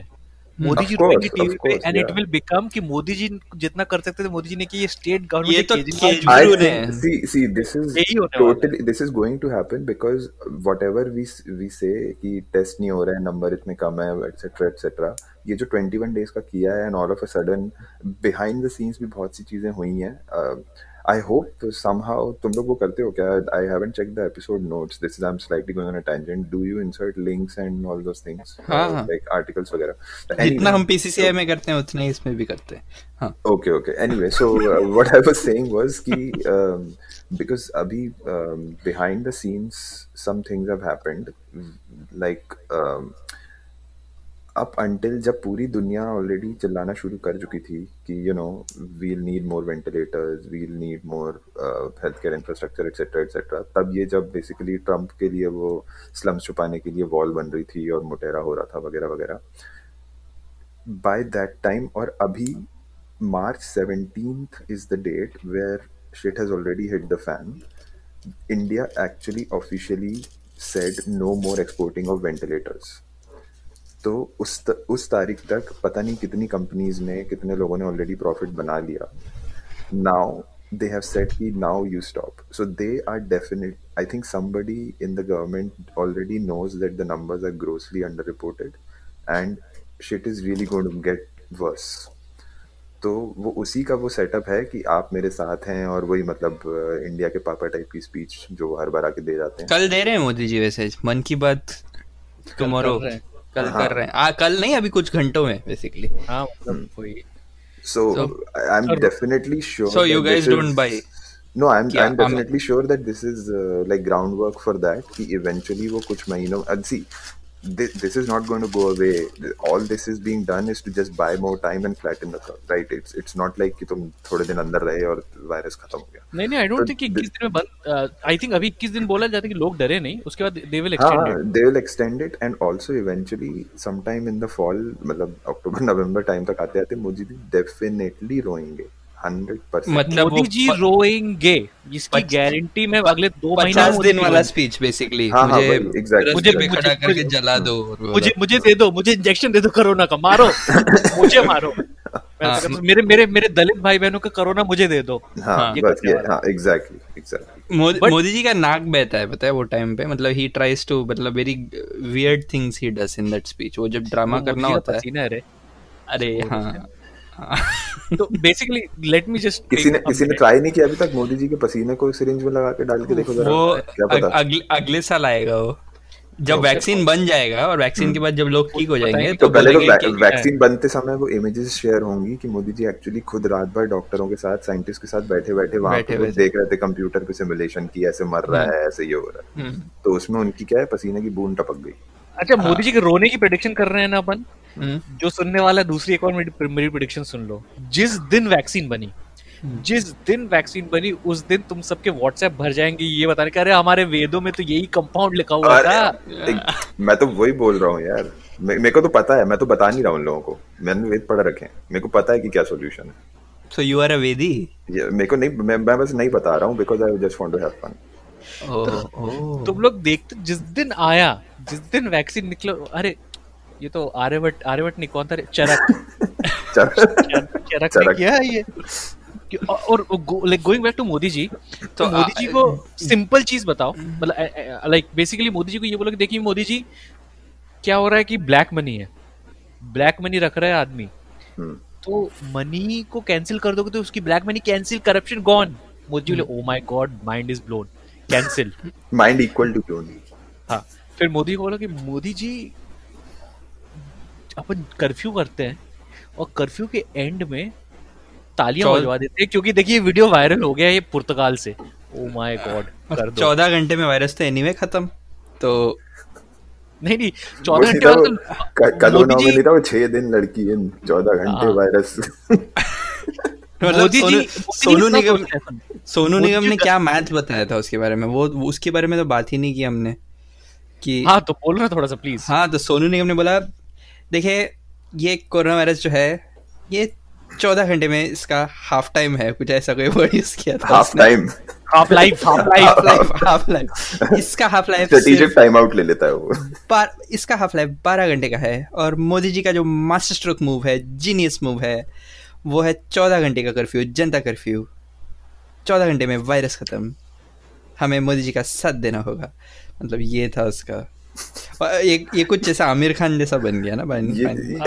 S3: मोदी
S4: Of
S3: जी
S4: course,
S3: रोएंगे
S4: of
S3: टीवी पे
S4: course,
S3: and it
S4: yeah.
S3: Will become कि मोदी जी जितना कर सकते थे मोदी जी ने कि ये स्टेट
S5: ये
S3: गवर्नमेंट
S5: तो
S3: Kejriwal
S5: Kejriwal
S4: I
S5: True
S4: think
S5: ने।
S4: see see this is
S3: यही होने वाला है।
S4: totally this is going to happen because whatever we we say कि टेस्ट नहीं हो रहा है नंबर इतने कम है etc etc ये जो twenty-one days का किया है and all of a sudden behind the scenes भी बहुत सी चीजें हुई हैं uh, I hope somehow तुम लोग वो करते हो क्या I haven't checked the episode notes this is I'm slightly going on a tangent do you insert links and all those things
S5: हाँ,
S4: uh,
S5: हाँ।
S4: like articles वगैरह
S5: जितना
S4: Anyway,
S5: हम पीसीसीआई
S4: so-
S5: में करते हैं उतना ही इसमें भी करते हैं। हाँ
S4: Okay, okay. Anyway, so uh, what I was saying was कि um, because अभी um, behind the scenes some things have happened like um, up until जब पूरी दुनिया already चिल्लाना शुरू कर चुकी थी कि you know we'll need more ventilators, we'll need more uh, healthcare infrastructure etc etc तब ये जब basically ट्रम्प के लिए वो slums छुपाने के लिए wall बन रही थी और मुटेरा हो रहा था वगैरह वगैरह by that time और अभी March seventeenth is the date where shit has already hit the fan. India actually officially said no more exporting of ventilators. तो उस त, उस तारीख तक पता नहीं कितनी कंपनीज ने कितने लोगों ने ऑलरेडी प्रॉफिट बना लिया. Now they have said कि now you stop. So they are definite. I think somebody in the government already knows that the numbers are grossly underreported and shit is really going to get worse. तो वो उसी का वो setup है कि आप मेरे साथ हैं और वही मतलब अ, इंडिया के पापा टाइप की स्पीच जो हर बार आके दे जाते हैं.
S5: कल दे रहे हैं मोदी जी वैसे मन की बात टुमारो
S3: कर रहे हैं।
S5: कल
S4: हाँ।
S5: कर रहे हैं आ, कल नहीं अभी कुछ घंटों में बेसिकली
S3: हाँ मतलब वही
S4: So,
S5: So-
S4: I'm
S3: Sir,
S4: definitely sure.
S5: So you
S4: that
S5: guys
S4: this
S5: don't
S4: is-
S5: buy?
S4: No, I'm
S5: Yeah,
S4: I'm
S5: I'm-
S4: definitely sure that this is uh, like groundwork for that. कि eventually वो कुछ महीनों and see this, this is not going to go away. All this is being done is to just buy more time and flatten the curve, right? It's it's not like कि तुम थोड़े दिन अंदर रहे और वायरस खत्म हो गया.
S3: नहीं नहीं आई डोंट
S4: तो
S3: थिंक कि
S4: th-
S3: इक्कीस दिन में बंद आई थिंक अभी इक्कीस दिन बोला जाता है कि लोग डरे नहीं उसके बाद दे विल
S4: हाँ
S3: extend it
S4: they will extend it and also eventually sometime in the fall मतलब अक्टूबर नवंबर टाइम तक आते आते Modi ji definitely रोएंगे hundred percent.
S5: मतलब
S3: मोदी
S5: वो
S3: जी
S5: प-
S3: रोएंगे इसकी
S5: पच-
S3: गारंटी में अगले दो महीने में
S5: पचास
S3: मोदी
S5: दिन
S3: जी
S5: वाला
S3: रोएंगे।
S5: स्पीच बेसिकली
S4: हाँ, हाँ,
S5: मुझे
S4: वही, exactly.
S5: मुझे
S3: मुझे-
S5: खड़ा
S3: मुझे-
S5: करके जला दो और वो
S3: मुझे
S5: वाला।
S3: मुझे दे दो मुझे इंजेक्शन दे दो कोरोना का मारो मुझे मारो मैं
S5: हाँ,
S3: तो कहता हूँ, मेरे मेरे मेरे दलित भाई बहनों का कोरोना मुझे दे दो
S4: हाँ
S5: हाँ,
S3: ये
S4: बस
S3: करने
S4: ये
S3: वाला।
S4: हाँ exactly exactly.
S5: Modi
S3: But-
S5: Modi ji का नाक बहता है पता है वो टाइम पे मतलब ही ट्राइज टू मतलब very weird things he does in that speech वो जब ड्रामा
S3: वो
S5: करना
S3: मोदी का
S5: होता है
S3: पसीना है रे
S5: अरे हाँ हाँ।
S3: तो बेसिकली लेट मी जस्ट
S4: किसी ने किसी ने ट्राई नहीं किया अभी तक मोदी जी के पसीने को सिरिंज में लगा के डाल के देखो जरा
S5: वो
S4: क्या
S5: अग,
S4: पता.
S5: अगले अगले साल आएगा वो जब
S4: Okay.
S5: वैक्सीन बन जाएगा और वैक्सीन के बाद जब लोग ठीक हो जाएंगे
S4: तो
S5: तो
S4: पहले तो
S5: बोलेंगे
S4: वै-
S5: कि
S4: वैक्सीन बनते समय वो इमेजेस शेयर होंगी कि मोदी जी एक्चुअली खुद रात भर डॉक्टरों के साथ साइंटिस्ट के साथ बैठे बैठे वहां
S5: बैठे
S4: पे वो
S5: बैठे।
S4: देख रहे थे कंप्यूटर पे सिमुलेशन की ऐसे मर रहा है ऐसे ये हो रहा है.
S5: हम्म,
S4: तो उसमें उनकी क्या है पसीने की बूंद टपक गई.
S3: अच्छा मोदी जी के रोने की प्रेडिक्शन कर रहे हैं ना अपन
S5: हम्म,
S3: जो सुनने वाला है, दूसरी एक और मेरी मेरी प्रेडिक्शन सुन लो. जिस दिन वैक्सीन बनी जिस दिन वैक्सीन बनी उस दिन तुम सबके व्हाट्सएप भर जाएंगे ये बताने का अरे हमारे वेदों में तो यही कंपाउंड लिखा हुआ
S4: अरे,
S3: था.
S4: एक- मैं तो वही बोल रहा हूँ यार. मे- मेरे को तो पता है मैं तो बता नहीं रहा हूँ उन लोगों को. मैंने वेद पढ़ रखे हैं मेरे को पता है कि क्या सोल्यूशन है.
S5: so you are a वेदी
S4: ये मेरे को नहीं मैं, मैं बस नहीं बता रहा हूँ because I just want to have fun.
S5: Oh oh
S3: तुम लोग देखते जिस दिन आया जिस दिन वैक्सीन निकलो अरे ये तो आर्यभट्ट आर्यभट्ट नहीं कौन था रे? चरक
S4: चल
S3: चरक चरक ने
S4: चरक।
S3: किया है ये कि- और like going back to Modi ji तो
S5: तो
S3: मोदी
S5: आ-
S3: जी को सिंपल चीज बताओ मतलब लाइक बेसिकली मोदी जी को ये बोलो कि देखिए मोदी जी क्या हो रहा है कि ब्लैक मनी है ब्लैक मनी रख रहा है आदमी
S4: हम्म.
S3: तो मनी को कैंसिल कर दोगे तो उसकी black money cancel corruption gone Modi ji बोले oh my God mind is blown cancel
S4: mind equal to क्यों नहीं.
S3: हाँ फिर मोदी को बोला कि मोदी जी अपन कर्फ्यू करते हैं और कर्फ्यू के एंड में तालियां
S5: चौद-
S3: बजवा देते हैं क्योंकि देखिए वीडियो वायरल हो गया है ये पुर्तगाल से ओ माय गॉड कर दो
S5: चौदह घंटे में वायरस तो एनीवे खत्म तो
S3: नहीं नहीं
S4: वो
S3: चौदह घंटे
S4: सीधा
S3: बाद
S4: वो
S3: तो
S4: क- कल
S3: मोदी
S4: उन्होंने
S3: जी
S4: नहीं था वो छह दिन लड़की इन चौदह घंटे
S3: हाँ।
S4: वायरस.
S5: मतलब
S3: मोदी जी
S5: सोनू
S3: मोदी जी
S5: सोनू
S3: इतना
S5: निगम
S3: सोचते हैं।
S5: सोनू
S3: मोदी
S5: निगम
S3: जी
S5: ने
S3: का-
S5: क्या मैथ बताया था उसके बारे में वो उसके बारे में तो बात ही नहीं की हमने कि
S3: हाँ तो बोल रहा थोड़ा सा प्लीज
S5: हाँ तो सोनू निगम ने बोला देखिए ये कोरोना वायरस जो है ये चौदह घंटे में इसका हाफ टाइम है, कुछ ऐसा कोई वर्ड यूज किया था
S4: half time,
S3: half life half life
S5: half life half life इसका half life
S4: strategic time out ले लेता है वो।
S5: बार, इसका हाफ लाइफ बारह घंटे का है, और मोदी जी का जो मास्टर स्ट्रोक मूव है, जीनियस मूव है, वो है चौदह घंटे का कर्फ्यू, जनता कर्फ्यू। चौदह घंटे में वायरस खत्म, हमें मोदी जी का साथ देना होगा। मतलब ये था उसका। और ये ये कुछ जैसा आमिर खान जैसा बन गया ना भाई।
S4: ये-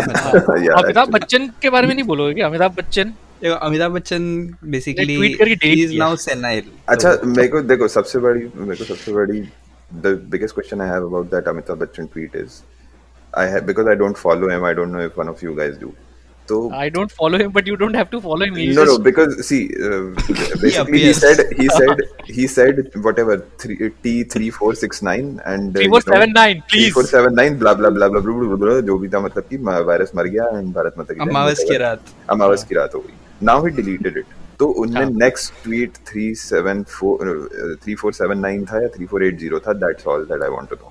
S3: हाँ, अमिताभ बच्चन के बारे में नहीं बोलोगे क्या? अमिताभ बच्चन
S5: देखो, अमिताभ बच्चन बेसिकली
S3: ट्वीट करके delete
S5: ही इज
S3: किया।
S5: Now senile.
S4: अच्छा, मेरे को देखो सबसे बड़ी मेरे को सबसे बड़ी the biggest question I have about that Amitabh Bachchan tweet is I have because I don't follow him. I don't know if one of you guys do. So
S3: I don't follow him, but you don't have to follow him. He's
S4: no, no,
S3: just-
S4: because see, uh, basically he
S5: appears.
S4: said he said he said whatever three T three four six nine and uh,
S3: three
S4: you
S3: four
S4: know,
S3: seven nine,
S4: three
S3: please.
S4: four seven nine blah blah blah blah blah blah blah जो भी था, मतलब कि virus मर गया and Bharat Mata की जय,
S5: अमावस की
S4: whatever.
S5: रात।
S4: अमावस की रात हो गई। Now he deleted it. तो उनने
S3: हाँ।
S4: Next tweet three seven four three four seven nine था या three four eight zero था। That's all that I want to know.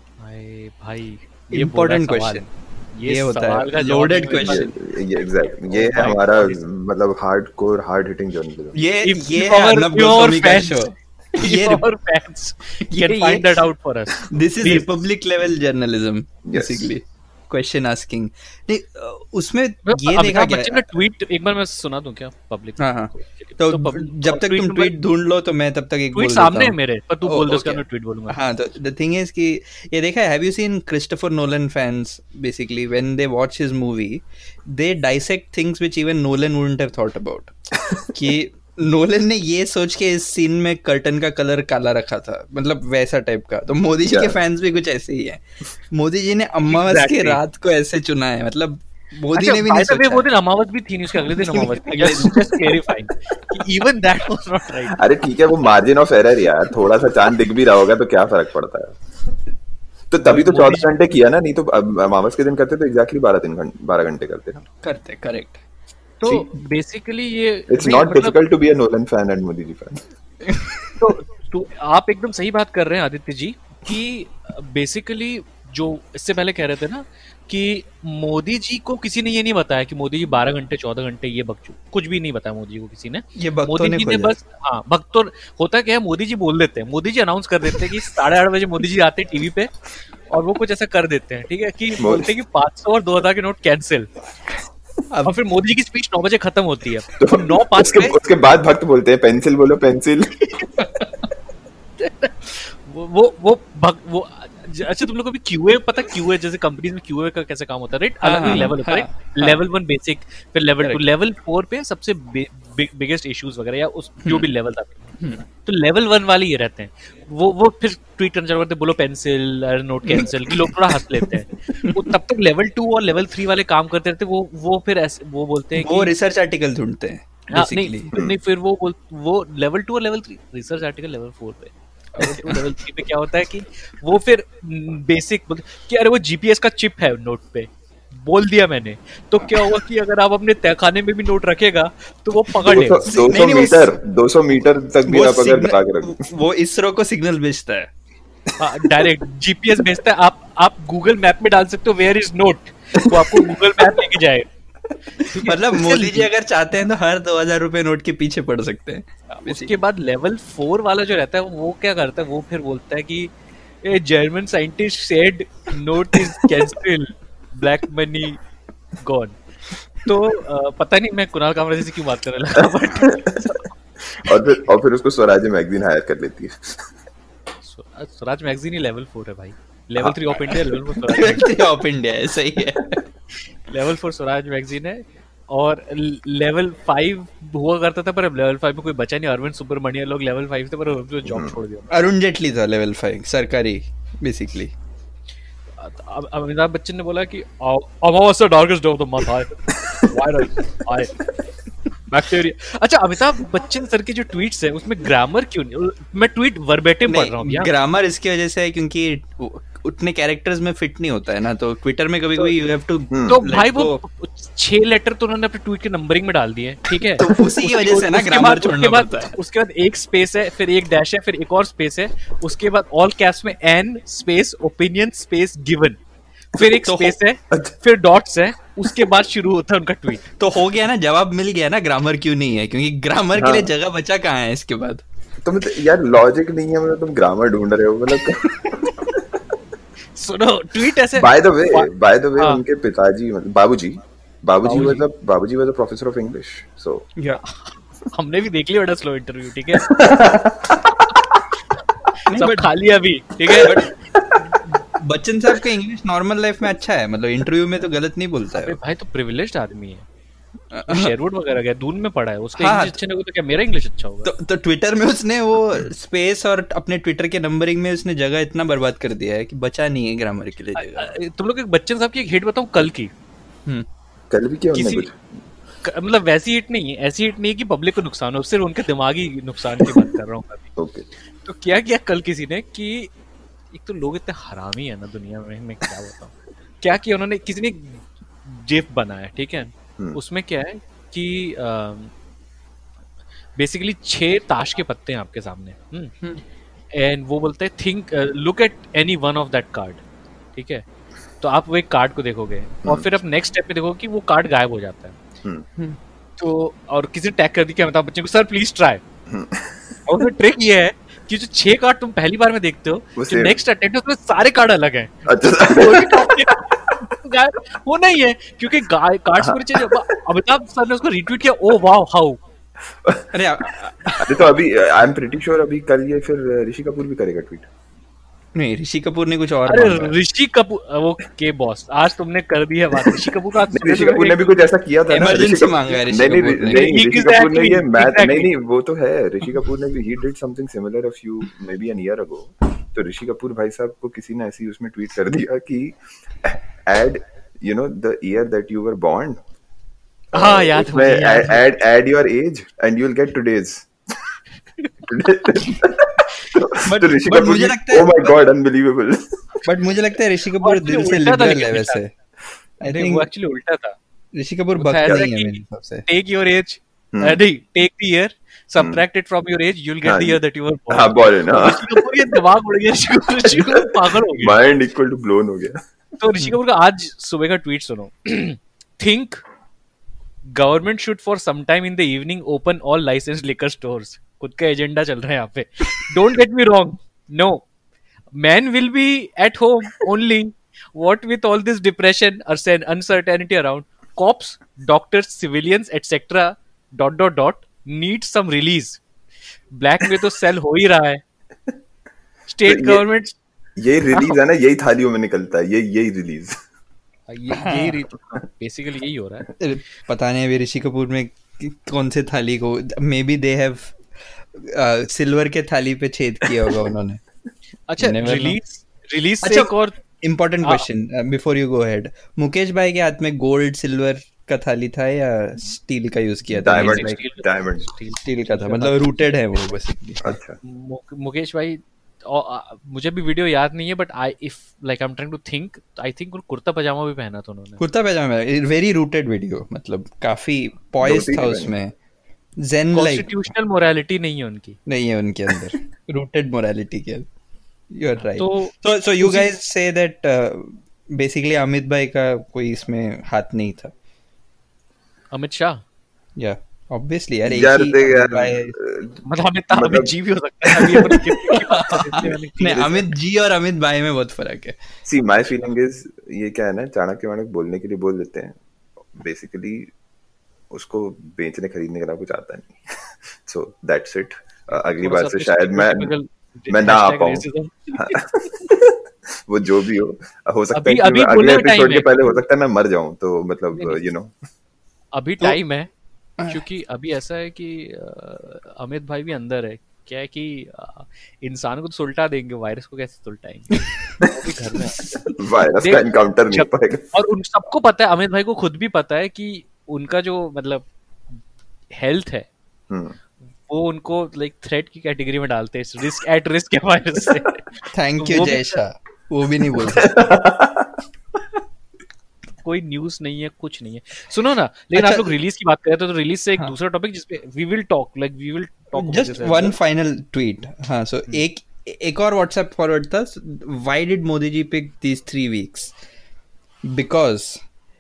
S3: भाई भाई ये
S5: Important
S3: बोल रहा है
S5: question.
S3: सवाल।
S5: ये होता
S3: सवाल
S5: है
S3: का जवाब
S5: loaded
S3: नहीं मिल
S5: question.
S3: पाता।
S4: ये ये एग्जैक्ट ये है
S3: my
S4: हमारा
S3: God.
S4: मतलब हार्डकोर हार्ड हिटिंग जर्नलिज्म।
S5: ये
S3: If-
S5: ये
S3: if
S5: है
S3: our
S5: अर्नब
S3: pure
S5: गोस्वामी का
S3: fans-
S5: शो।
S3: If
S5: ये
S3: our fans
S5: ये-
S3: can find
S5: ये-
S3: that out for us.
S5: This is
S3: Please.
S5: Republic level journalism basically, question asking. नहीं, अ, उसमें ये देखा
S3: अमिताभ
S5: गया
S3: बच्चन का ट्वीट एक बार मैं सुना दूं क्या पब्लिक?
S5: हाँ हाँ, तो जब तक तुम ट्वीट ढूंढ लो तो मैं तब तक एक बोल
S3: ट्वीट
S5: देता
S3: सामने है
S5: हूँ।
S3: मेरे, पर तू
S5: Oh,
S3: बोल दे उसका
S5: okay.
S3: मैं ट्वीट बोलूंगा।
S5: हाँ, तो द थिंग इज कि ये देखा है, have you seen Christopher Nolan fans basically when they watch his movie they dissect things which even Nolan wouldn't have thought about. कि नोलन ने ये सोच के इस सीन में कर्टन का कलर काला रखा था, मतलब वैसा टाइप का। तो मोदी जी के
S4: Yeah.
S5: फैंस भी कुछ ऐसे ही हैं। मोदी जी ने अमावस की
S3: Exactly.
S5: रात को ऐसे चुना है, मतलब मोदी
S3: अच्छा,
S5: ने भी
S3: by
S5: नहीं
S3: the way,
S5: सोचा।
S3: वो दिन अमावस भी थी नहीं, उसके अगले दिन अमावस थी।
S5: अगले
S3: Just just clarifying कि even that was not right.
S4: अरे ठीक है, वो मार्जिन ऑफ एरर यार, थोड़ा सा चांद दिख भी रहा होगा तो क्या फर्क पड़ता है। तो तभी तो चौदह घंटे किया ना, नहीं तो अब अमावस के दिन करते तो एग्जैक्टली बारह दिन घंटे बारह घंटे करते ना।
S5: करते करेक्ट।
S3: तो बेसिकली ये
S4: इट्स
S3: नहीं,
S4: नॉट
S3: मतलब-
S4: difficult to be a Nolan fan and Modi ji fan.
S3: तो तो आप एकदम सही बात कर रहे हैं आदित्य जी कि बेसिकली जो इससे पहले कह रहे थे ना कि मोदी जी को किसी ने ये नहीं बताया कि मोदी जी बारह घंटे चौदह घंटे ये बकचू, कुछ भी नहीं बताया मोदी जी को किसी ने।
S5: ये भक्तों
S3: मोदी
S5: ने
S3: जी ने
S5: खोजा।
S3: बस हाँ भक्तों होता क्या है, मोदी जी बोल देते हैं, मोदी जी अनाउंस कर देते हैं कि साढ़े आठ बजे मोदी जी आते हैं टीवी पे और वो कुछ ऐसा कर देते हैं, ठीक है, कि बोलते हैं कि पाँच सौ और दो हजार के नोट कैंसिल। और फिर मोदी जी की स्पीच नौ बजे खत्म होती है,
S4: तो
S3: तो नौ पाँच
S4: उसके
S3: पे
S4: उसके बाद भक्त बोलते हैं पेंसिल बोलो पेंसिल।
S3: वो वो वो भग, वो अच्छा तुम लोग को भी क्यूए पता, क्यूए जैसे कंपनीज में क्यूए का कैसे काम होता है, राइट? अलग
S5: हाँ,
S3: ही लेवल होता है,
S5: हाँ,
S3: राइट? लेवल वन बेसिक, फिर level two,
S5: Correct.
S3: Level four पे सबसे बिगेस्ट इश्यूज वगैरह या उस जो भी लेवल था, तो लेवल वन वाले ये रहते हैं। वो वो फिर ट्वीट करना चालू करते हैं, बोलो पेंसिल नोट कैंसिल, कि लोग थोड़ा हंस लेते हैं। वो तब तक लेवल टू और लेवल थ्री वाले काम करते रहते हैं, वो वो फिर ऐसे वो बोलते हैं
S5: वो
S3: कि
S5: रिसर्च आर्टिकल ढूंढते हैं
S3: हाँ,
S5: बेसिकली।
S3: नहीं नहीं फिर वो बोल वो लेवल टू और level three research article level four पे, लेवल टू लेवल थ्री पे क्या होता है कि वो फिर बेसिक कि अरे वो जीपीएस का चिप है नोट पे, बोल दिया मैंने, तो क्या होगा कि अगर आप अपने तहखाने में भी नोट रखेगा तो वो पकड़ लेगा।
S4: दो सौ
S5: नहीं, नहीं, वो-
S4: मीटर दो सौ मीटर तक भी
S5: वो
S4: आप अगर
S5: signal-
S4: लगा के रखो।
S5: वो इसरो को सिग्नल भेजता है।
S3: डायरेक्ट जीपीएस भेजता है, आप आप गूगल मैप में डाल सकते हो वेयर इज नोट, वो आपको गूगल मैप लेके जाएगा।
S5: मतलब मोदी जी अगर चाहते हैं तो हर दो हजार रुपए नोट के पीछे पड़ सकते हैं।
S3: उसके बाद लेवल फोर वाला जो रहता है वो क्या करता है, वो फिर बोलता है कि a German scientist said note is cancel, black money gone. तो uh, पता नहीं मैं कुणाल कामरा से क्यों बात कर रहा था, बट
S4: और फिर और फिर उसको स्वराज मैगजीन हायर कर लेती है।
S3: स्वराज मैगजीन ही लेवल फोर है भाई, level three of India, level four Swaraj
S5: of India है, सही है।
S3: लेवल फोर स्वराज मैगजीन है। और लेवल फाइव हुआ करता था, पर अब लेवल फाइव में कोई बचा नहीं, अरविंद सुब्रमण्यम लोग लेवल फाइव थे, पर उन्होंने जॉब छोड़ दिया।
S5: अरुण जेटली था लेवल फाइव सरकारी बेसिकली।
S3: अब अमिताभ बच्चन ने बोला कि amavasya darkest day of the month आए, वायरल आए, बैक्टीरिया। अच्छा, अमिताभ बच्चन सर के जो ट्वीट्स हैं उसमें ग्रामर क्यों नहीं? मैं ट्वीट वर्बेटिम पढ़ रहा हूँ यहाँ।
S5: ग्रामर इसकी वजह से है क्योंकि उतने कैरेक्टर्स में फिट नहीं होता है ना, तो ट्विटर में कभी कभी यू हैव टू।
S3: तो भाई वो छह लेटर तो उन्होंने अपने ट्वीट के नंबरिंग में डाल दिए, ठीक है,
S5: तो उसी की वजह से ना
S3: उसके
S5: ग्रामर
S3: बाद-
S5: छोड़ना
S3: उसके बाद
S5: पड़ता है।
S3: उसके बाद एक स्पेस है, फिर एक डैश है, फिर एक और स्पेस है, उसके बाद ऑल कैप्स में an space opinion space given, फिर एक
S5: तो
S3: स्पेस है, फिर डॉट्स है, उसके बाद शुरू होता है उनका ट्वीट।
S5: तो हो गया ना, जवाब मिल गया ना ग्रामर क्यों नहीं है, क्योंकि ग्रामर के लिए
S4: हाँ।
S5: जगह बचा कहाँ है इसके बाद।
S4: तो मतलब यार लॉजिक नहीं है, मतलब तुम ग्रामर ढूंढ रहे हो मतलब।
S3: सुनो ट्वीट ऐसे
S4: by the way by the way
S3: हाँ।
S4: उनके पिताजी मतलब बाबूजी बाबूजी
S3: बाबूजी।
S4: Was a Babuji was a professor of English, so
S3: हमने भी देख लिया बड़ा स्लो इंटरव्यू, ठीक है। सब खाली अभी, ठीक है।
S5: बट बच्चन साहब का इंग्लिश नॉर्मल लाइफ में अच्छा है, मतलब इंटरव्यू में तो गलत नहीं बोलता
S3: अबे
S5: है।
S3: भाई तो प्रिविलेज्ड आदमी है, शेरवुड वगैरह गया, दून में पढ़ा है, उसका
S5: हाँ,
S3: इंग्लिश अच्छा नहीं होगा तो क्या मेरा इंग्लिश अच्छा होगा?
S5: तो तो ट्विटर में उसने वो स्पेस और अपने ट्विटर के नंबरिंग में उसने जगह इतना बर्बाद कर दिया है कि बचा नहीं है ग्रामर के लिए जगह।
S3: अ, तुम लोग एक बच्चन साहब की एक हिट बताऊं कल की।
S5: हम्म
S4: कल भी क्या उन्होंने
S3: किसी
S4: कुछ
S3: क- मतलब वैसी हिट नहीं है, ऐसी हिट नहीं है कि पब्लिक को नुकसान हो, सिर्फ उनके दिमागी नुकसान की बात कर रहा हूँ अभी।
S4: ओके
S3: तो क्या किया कल किसी ने कि एक तो लोग इतने हरामी है ना दुनिया में, मैं क्या बताऊं क्या किया उन्होंने, किसी ने जिफ बनाया, ठीक है।
S4: हम्म।
S3: उसमें क्या है कि बेसिकली छह ताश के पत्ते हैं आपके सामने, एंड वो बोलते हैं think look at any one of that card, ठीक है। तो आप वो एक कार्ड को देखोगे और फिर आप नेक्स्ट स्टेप में देखोगे कि वो कार्ड गायब हो जाता है।
S4: हम्म
S3: तो और किसी टैग कर दी क्या बताओ बच्चे को, सर प्लीज ट्राई। और फिर ट्रिक ये है कि जो छह कार्ड तुम पहली बार में देखते हो,
S4: वो
S3: जो
S4: same।
S3: नेक्स्ट अटेम्प्ट है उसमें सारे कार्ड अलग हैं।
S4: अच्छा
S3: कोई भी card गायब- वो नहीं है क्योंकि कार्ड्स पूरे चेंज। अमिताभ सर ने उसको रीट्वीट किया, ओ वाओ हाउ।
S5: अरे आ-
S4: अरे तो अभी आई एम प्रीटी श्योर अभी कल ये फिर ऋषि कपूर भी करेगा ट्वीट।
S5: नहीं, ऋषि कपूर ने कुछ और
S3: अरे
S5: मांगा है।
S3: ऋषि कपूर वो के बॉस, आज तुमने कर दी है बात। ऋषि कपूर का आज
S4: नहीं, ऋषि कपूर ने भी कुछ ऐसा किया था ना।
S5: Emergency
S4: ऋषि कपूर-
S5: मांगा है ऋषि
S4: नहीं नहीं
S5: कपूर ने।
S4: नहीं ऋषि कपूर ने ये
S3: Exactly,
S4: मैथ
S3: exactly.
S4: नहीं नहीं वो तो है। ऋषि कपूर ने भी he did something similar a few maybe an year ago. तो ऋषि कपूर भाई साहब को किसी ने ऐसी उसमें ट्वीट कर दिया कि add you know the year that you were born,
S3: हाँ याद है,
S4: उसमें
S3: मुझे याद है।
S4: Add add your age and you will get today's.
S5: But-
S4: तो ऋषि
S5: but
S4: कपूर
S5: मुझे लगता है-
S4: oh my God unbelievable.
S5: But मुझे लगता है ऋषि कपूर
S3: Actually
S5: दिल से
S3: उल्टा था
S5: लिबरल
S3: लेकिन
S5: है
S3: मेरे
S5: वैसे। आई
S3: नहीं,
S5: थिंक
S3: वो एक्चुअली उल्टा था।
S5: ऋषि कपूर
S3: वो
S5: बक
S3: था
S5: नहीं
S3: ऐसा
S5: है
S3: कि
S5: मेरे हिसाब से।
S3: Take your age,
S4: hmm.
S3: नहीं take the year, subtract it from your age, you will get
S4: हाँ
S3: द
S4: जी।
S3: ईयर दैट यू वर
S4: हाँ
S3: बोर्न।
S4: बोल ना
S3: ऋषि कपूर ये दिमाग उड़ गया, ऋषि कपूर ऋषि कपूर पागल हो गया।
S4: माइंड इक्वल टू ब्लोन हो गया।
S3: तो ऋषि कपूर का आज सुबह का ट्वीट सुनो। Think government should for some time in the evening open all licensed liquor stores. खुद का एजेंडा चल रहा है यहाँ पे। Don't get me wrong, no men will be at home only. What with all this depression or sen- uncertainty around, cops, doctors, civilians, et cetera dot dot dot need some release. Black में तो cell हो ही रहा है। State
S4: तो ये-
S3: governments
S4: यही release है ना, यही थालियों में निकलता है, यही यही रिलीज।
S3: ये यही बेसिकली यही हो रहा है।
S5: अरे, पता नहीं अभी ऋषि कपूर में कि- कौन से थाली को maybe they have silver के थाली पे छेद किया होगा उन्होंने।
S3: अच्छा
S5: Never know.
S3: रिलीज रिलीज से
S5: अच्छा,
S3: एक और
S5: इम्पोर्टेंट
S3: हाँ।
S5: Question before you go ahead. Mukesh भाई के हाथ में गोल्ड सिल्वर का थाली था या स्टील का यूज किया था?
S4: Diamond
S3: Steel-
S4: diamond
S3: Steel-
S5: steel का था, मतलब रूटेड है वो बेसिकली।
S4: अच्छा
S3: मु- मुकेश भाई और, आ, मुझे भी वीडियो याद नहीं है but I if like I am trying to think, I think kurta pyjama भी पहना था उन्होंने।
S5: Kurta pyjama very rooted video, मतलब काफी पॉइज
S4: धोती
S5: था
S4: नहीं
S5: उसमें। जेन लाइक
S3: कॉन्स्टिट्यूशनल मोरालिटी नहीं है उनकी।
S5: नहीं है उनके अंदर रूटेड मोरालिटी के। You are right.
S3: तो
S5: सो सो यू
S3: उसी-
S5: गाइस से दैट बेसिकली अमित भाई का कोई इसमें हाथ नहीं था।
S3: अमित शाह
S5: या ऑब्वियसली यार एक
S4: यार
S5: ही
S4: देख
S5: अमित
S4: यार
S5: भाई।
S3: मतलब अमित अमित
S4: मतलब-
S3: जी भी हो सकता है। अभी अपन किस-
S5: नहीं, अमित जी और अमित भाई में बहुत फर्क है।
S4: सी माय फीलिंग इज ये क्या है ना, चाणक्य वाणक बोलने के लिए बोल देते हैं, बेसिकली उसको बेचने खरीदने के अलावा कुछ आता नहीं। So that's it. अगली
S3: थोड़ा
S4: बार
S3: सा
S4: से शायद मैं
S3: typical
S4: मैं ना आ
S3: hashtag
S4: पाऊँ।
S3: racism।
S4: वो जो भी हो हो सकता
S3: अभी-
S4: है कि
S3: अभी
S4: मैं अगले
S3: बोलने का time
S4: एपिसोड के
S3: है।
S4: पहले हो सकता है मैं मर जाऊं, तो
S3: नहीं,
S4: मतलब
S3: नहीं।
S4: यू नो
S3: अभी
S5: तो-
S3: टाइम है क्योंकि अभी ऐसा है कि अ, अमित भाई भी अंदर है। क्या है कि अ, इंसान को तो सुलटा देंगे, वायरस को कैसे सुलटाएंगे? वो भी घर में है।
S4: वायरस
S3: देख,
S4: का एनकाउंटर नहीं हो
S3: जब-
S4: पाएगा।
S3: और उन सबको पता है, अमित भाई को खुद भी पता है कि उनका जो मतलब हेल्थ है
S4: हम्म
S3: वो उनको लाइक थ्रेट की कैटेगरी में डालते हैं, रिस्क एट रिस्क है वायरस से।
S5: थैंक
S3: तो
S5: यू
S3: वो भी-
S5: जय शाह, वो भी नहीं बोल सकते।
S3: कोई न्यूज़ नहीं है, कुछ नहीं है। सुनो ना, लेकिन
S5: अच्छा-
S3: आप लोग रिलीज की बात कर रहे थे तो रिलीज से एक
S5: हाँ।
S3: दूसरा टॉपिक जिसपे we will talk like we will talk
S5: just one final tweet. हाँ, सो एक एक और व्हाट्सएप फॉरवर्ड था। Why did Modi ji pick these three weeks? Because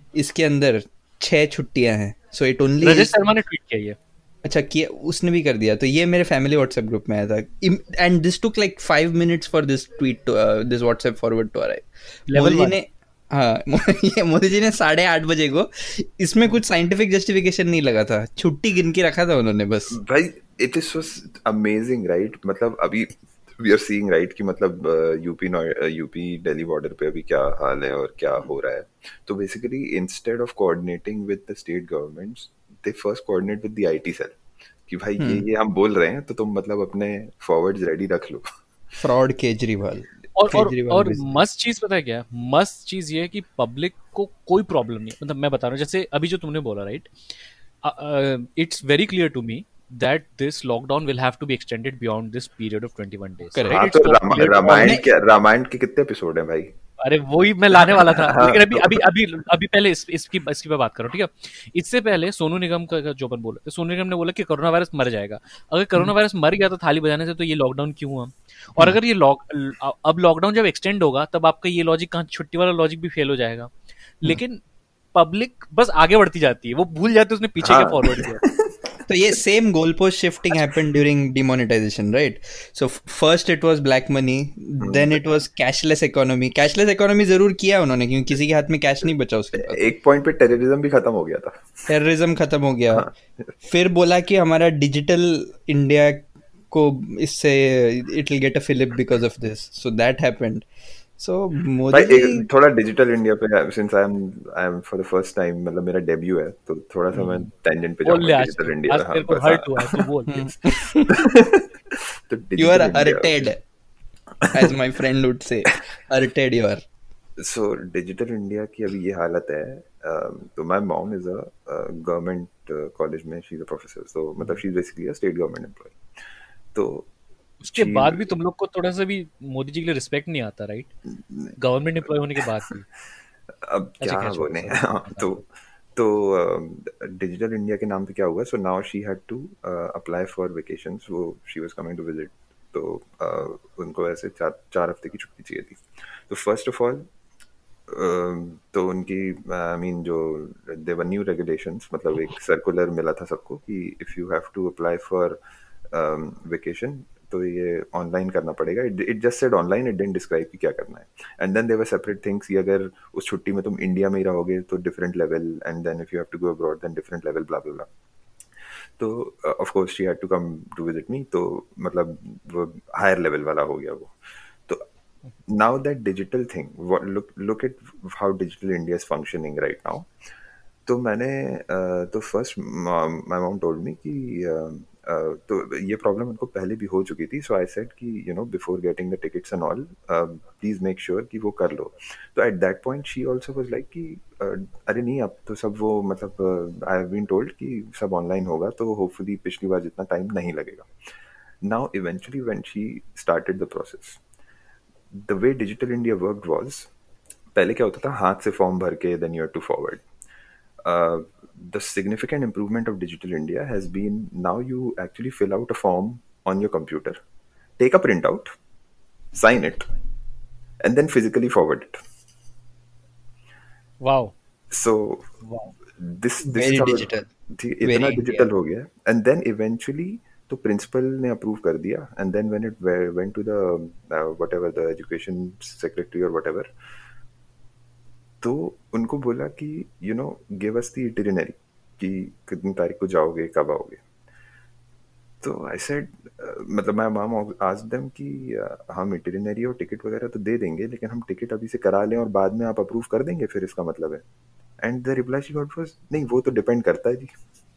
S5: इसके अंदर छह छुट्टियां हैं, so it only
S3: Rajat Sharma ने ट्वीट किया ये।
S5: अच्छा किया, उसने भी कर दिया, तो ये मेरे फैमिली व्हाट्सएप ग्रुप में आया था, and this took like five minutes for this tweet, this WhatsApp forward to arrive.
S3: Level
S5: Modi ji
S3: one.
S5: ने, हाँ ये मोदी जी ने साढ़े आठ बजे को, इसमें कुछ साइंटिफिक जस्टिफिकेशन नहीं लगा था, छुट्टी गिन के रखा था उन्होंने बस।
S4: भाई it is so amazing right, मतलब अभी वी आर सीइंग राइट कि मतलब यूपी यूपी दिल्ली बॉर्डर पे अभी क्या हाल है और क्या हो रहा है। तो basically instead of coordinating with the state governments, they first coordinate with the IT cell कि भाई ये ये हम बोल रहे हैं तो तुम मतलब अपने फॉरवर्ड्स रेडी रख लो।
S5: फ्रॉड केजरीवाल।
S3: और और
S5: केजरीवाल
S3: और
S5: basically।
S3: मस्त चीज पता है क्या है? मस्त चीज ये है कि पब्लिक को कोई प्रॉब्लम नहीं है। मतलब मैं बता रहा हूँ, जैसे अभी जो तुमने बोला right, it's very clear to me that this lockdown will have to be extended beyond this period of twenty-one days.
S5: Correct.
S4: हाँ
S3: Right?
S4: तो
S3: It's
S4: Rama-
S3: clear to all-
S4: Ramayan के रामायण के कितने एपिसोड हैं भाई?
S3: अरे वही मैं लाने वाला था,
S4: हाँ,
S3: लेकिन अभी
S4: तो-
S3: अभी अभी अभी पहले इस, इसकी इसकी मैं बात करूं, ठीक है? इससे पहले सोनू निगम का का जो अपन बोले थे, सोनू निगम ने बोला कि कोरोना वायरस मर जाएगा। अगर कोरोना वायरस मर गया तो थाली बजाने से तो ये लॉकडाउन क्यों हुआ? और अगर ये लॉक अब लॉकडाउन जब एक्सटेंड होगा तब आपका ये लॉजिक कहाँ, छुट्टी वाला लॉजिक भी फेल हो जाएगा। लेकिन पब्लिक बस आगे बढ़ती जाती है, वो भूल जाती है उसने पीछे
S4: हाँ।
S3: क्या फॉरवर्ड किया।
S5: तो ये same goal post shifting happened during demonetisation, right? So first it was black money, then it was cashless economy. Cashless economy जरूर किया उन्होंने, क्योंकि किसी के हाथ में कैश नहीं बचा उसके पास।
S4: एक पॉइंट पे टेररिज्म भी खत्म हो गया था।
S5: टेररिज्म खत्म हो गया। फिर बोला कि हमारा डिजिटल इंडिया को इससे it will get a fillip because of this, so that happened. So Modi
S4: भाई
S5: जी
S4: एक थोड़ा डिजिटल इंडिया पे, since I am I am for the first time, मतलब मेरा डेब्यू है, तो थोड़ा सा मैं टेंजेंट पे
S3: बोल ले
S4: जाऊंगा
S3: आज
S4: डिजिटल
S3: तू,
S4: इंडिया।
S3: आज
S4: हाँ,
S3: तेरे को
S4: बस,
S3: हर्ट
S4: हाँ।
S3: हुआ है, तू बोल।
S4: तो
S5: you
S4: digital
S5: are
S4: India-
S5: hurted, as my friend would say, hurted you are.
S4: So digital India की अभी ये हालत है। um, तो my mom is a government college में, she is a professor, so मतलब she is basically a state government employ. तो
S3: उसके
S4: she-
S3: बाद भी तुम लोग को थोड़ा सा भी मोदी जी के लिए रिस्पेक्ट नहीं आता, राइट? गवर्नमेंट एम्प्लॉय होने के बाद भी।
S4: अब
S3: अच्छा,
S4: क्या
S3: क्या छोड़ो,
S4: बोले।
S3: sorry।
S4: हाँ, तो तो डिजिटल इंडिया के नाम पे क्या हुआ, so now she had to apply for vacations. वो she was coming to visit, तो uh, उनको ऐसे चार चार हफ्ते की छुट्टी चाहिए थी। तो फर्स्ट ऑफ ऑल तो उनकी आई मीन जो देवर न्यू रेगुलेशंस, मतलब एक सर्कुलर मिला था सबको कि if you have to apply for vacation तो ये ऑनलाइन करना पड़ेगा। It just said online, it didn't describe कि क्या करना है। And then there were separate things कि अगर उस छुट्टी में तुम इंडिया में ही रहोगे तो different level, and then if you have to go abroad then different level, blah blah blah. तो of course she had to come to visit me, तो मतलब वो हायर लेवल वाला हो गया वो। तो now that digital thing, what, look look at how digital India is functioning right now. तो मैंने uh, तो first my mom told me कि uh, uh, तो ये प्रॉब्लम उनको पहले भी हो चुकी थी। सो आई सेड कि you know before getting the tickets and all, please make sure कि वो कर लो। तो at that point she also was like कि uh, अरे नहीं, अब तो सब वो मतलब आई हैव बीन टोल्ड कि सब ऑनलाइन होगा, तो होपफुली पिछली बार जितना टाइम नहीं लगेगा। Now eventually when she started the process, the way digital India worked was, पहले क्या होता था, हाथ से फॉर्म भर के then you have to forward. Uh, the significant improvement of digital India has been now you actually fill out a form on your computer, take a printout, sign it, and then physically forward it.
S3: Wow.
S4: So
S3: Wow.
S4: this this
S5: Very
S4: is how
S5: digital.
S4: थी-
S5: Very
S4: इतना
S5: India.
S4: Digital हो गया। And then eventually तो principal ने approve कर दिया, and then when it went to the whatever the education secretary और whatever, तो उनको बोला कि you know give us the itinerary कि कितनी तारीख को जाओगे, कब आओगे। तो आई सेड मतलब माय मॉम आस्क्ड देम कि uh, हम इटिनरी और टिकट वगैरह तो दे देंगे, लेकिन हम टिकट अभी से करा लें और बाद में आप अप्रूव कर देंगे, फिर इसका मतलब है। And the reply she got was, नहीं वो तो डिपेंड करता है जी।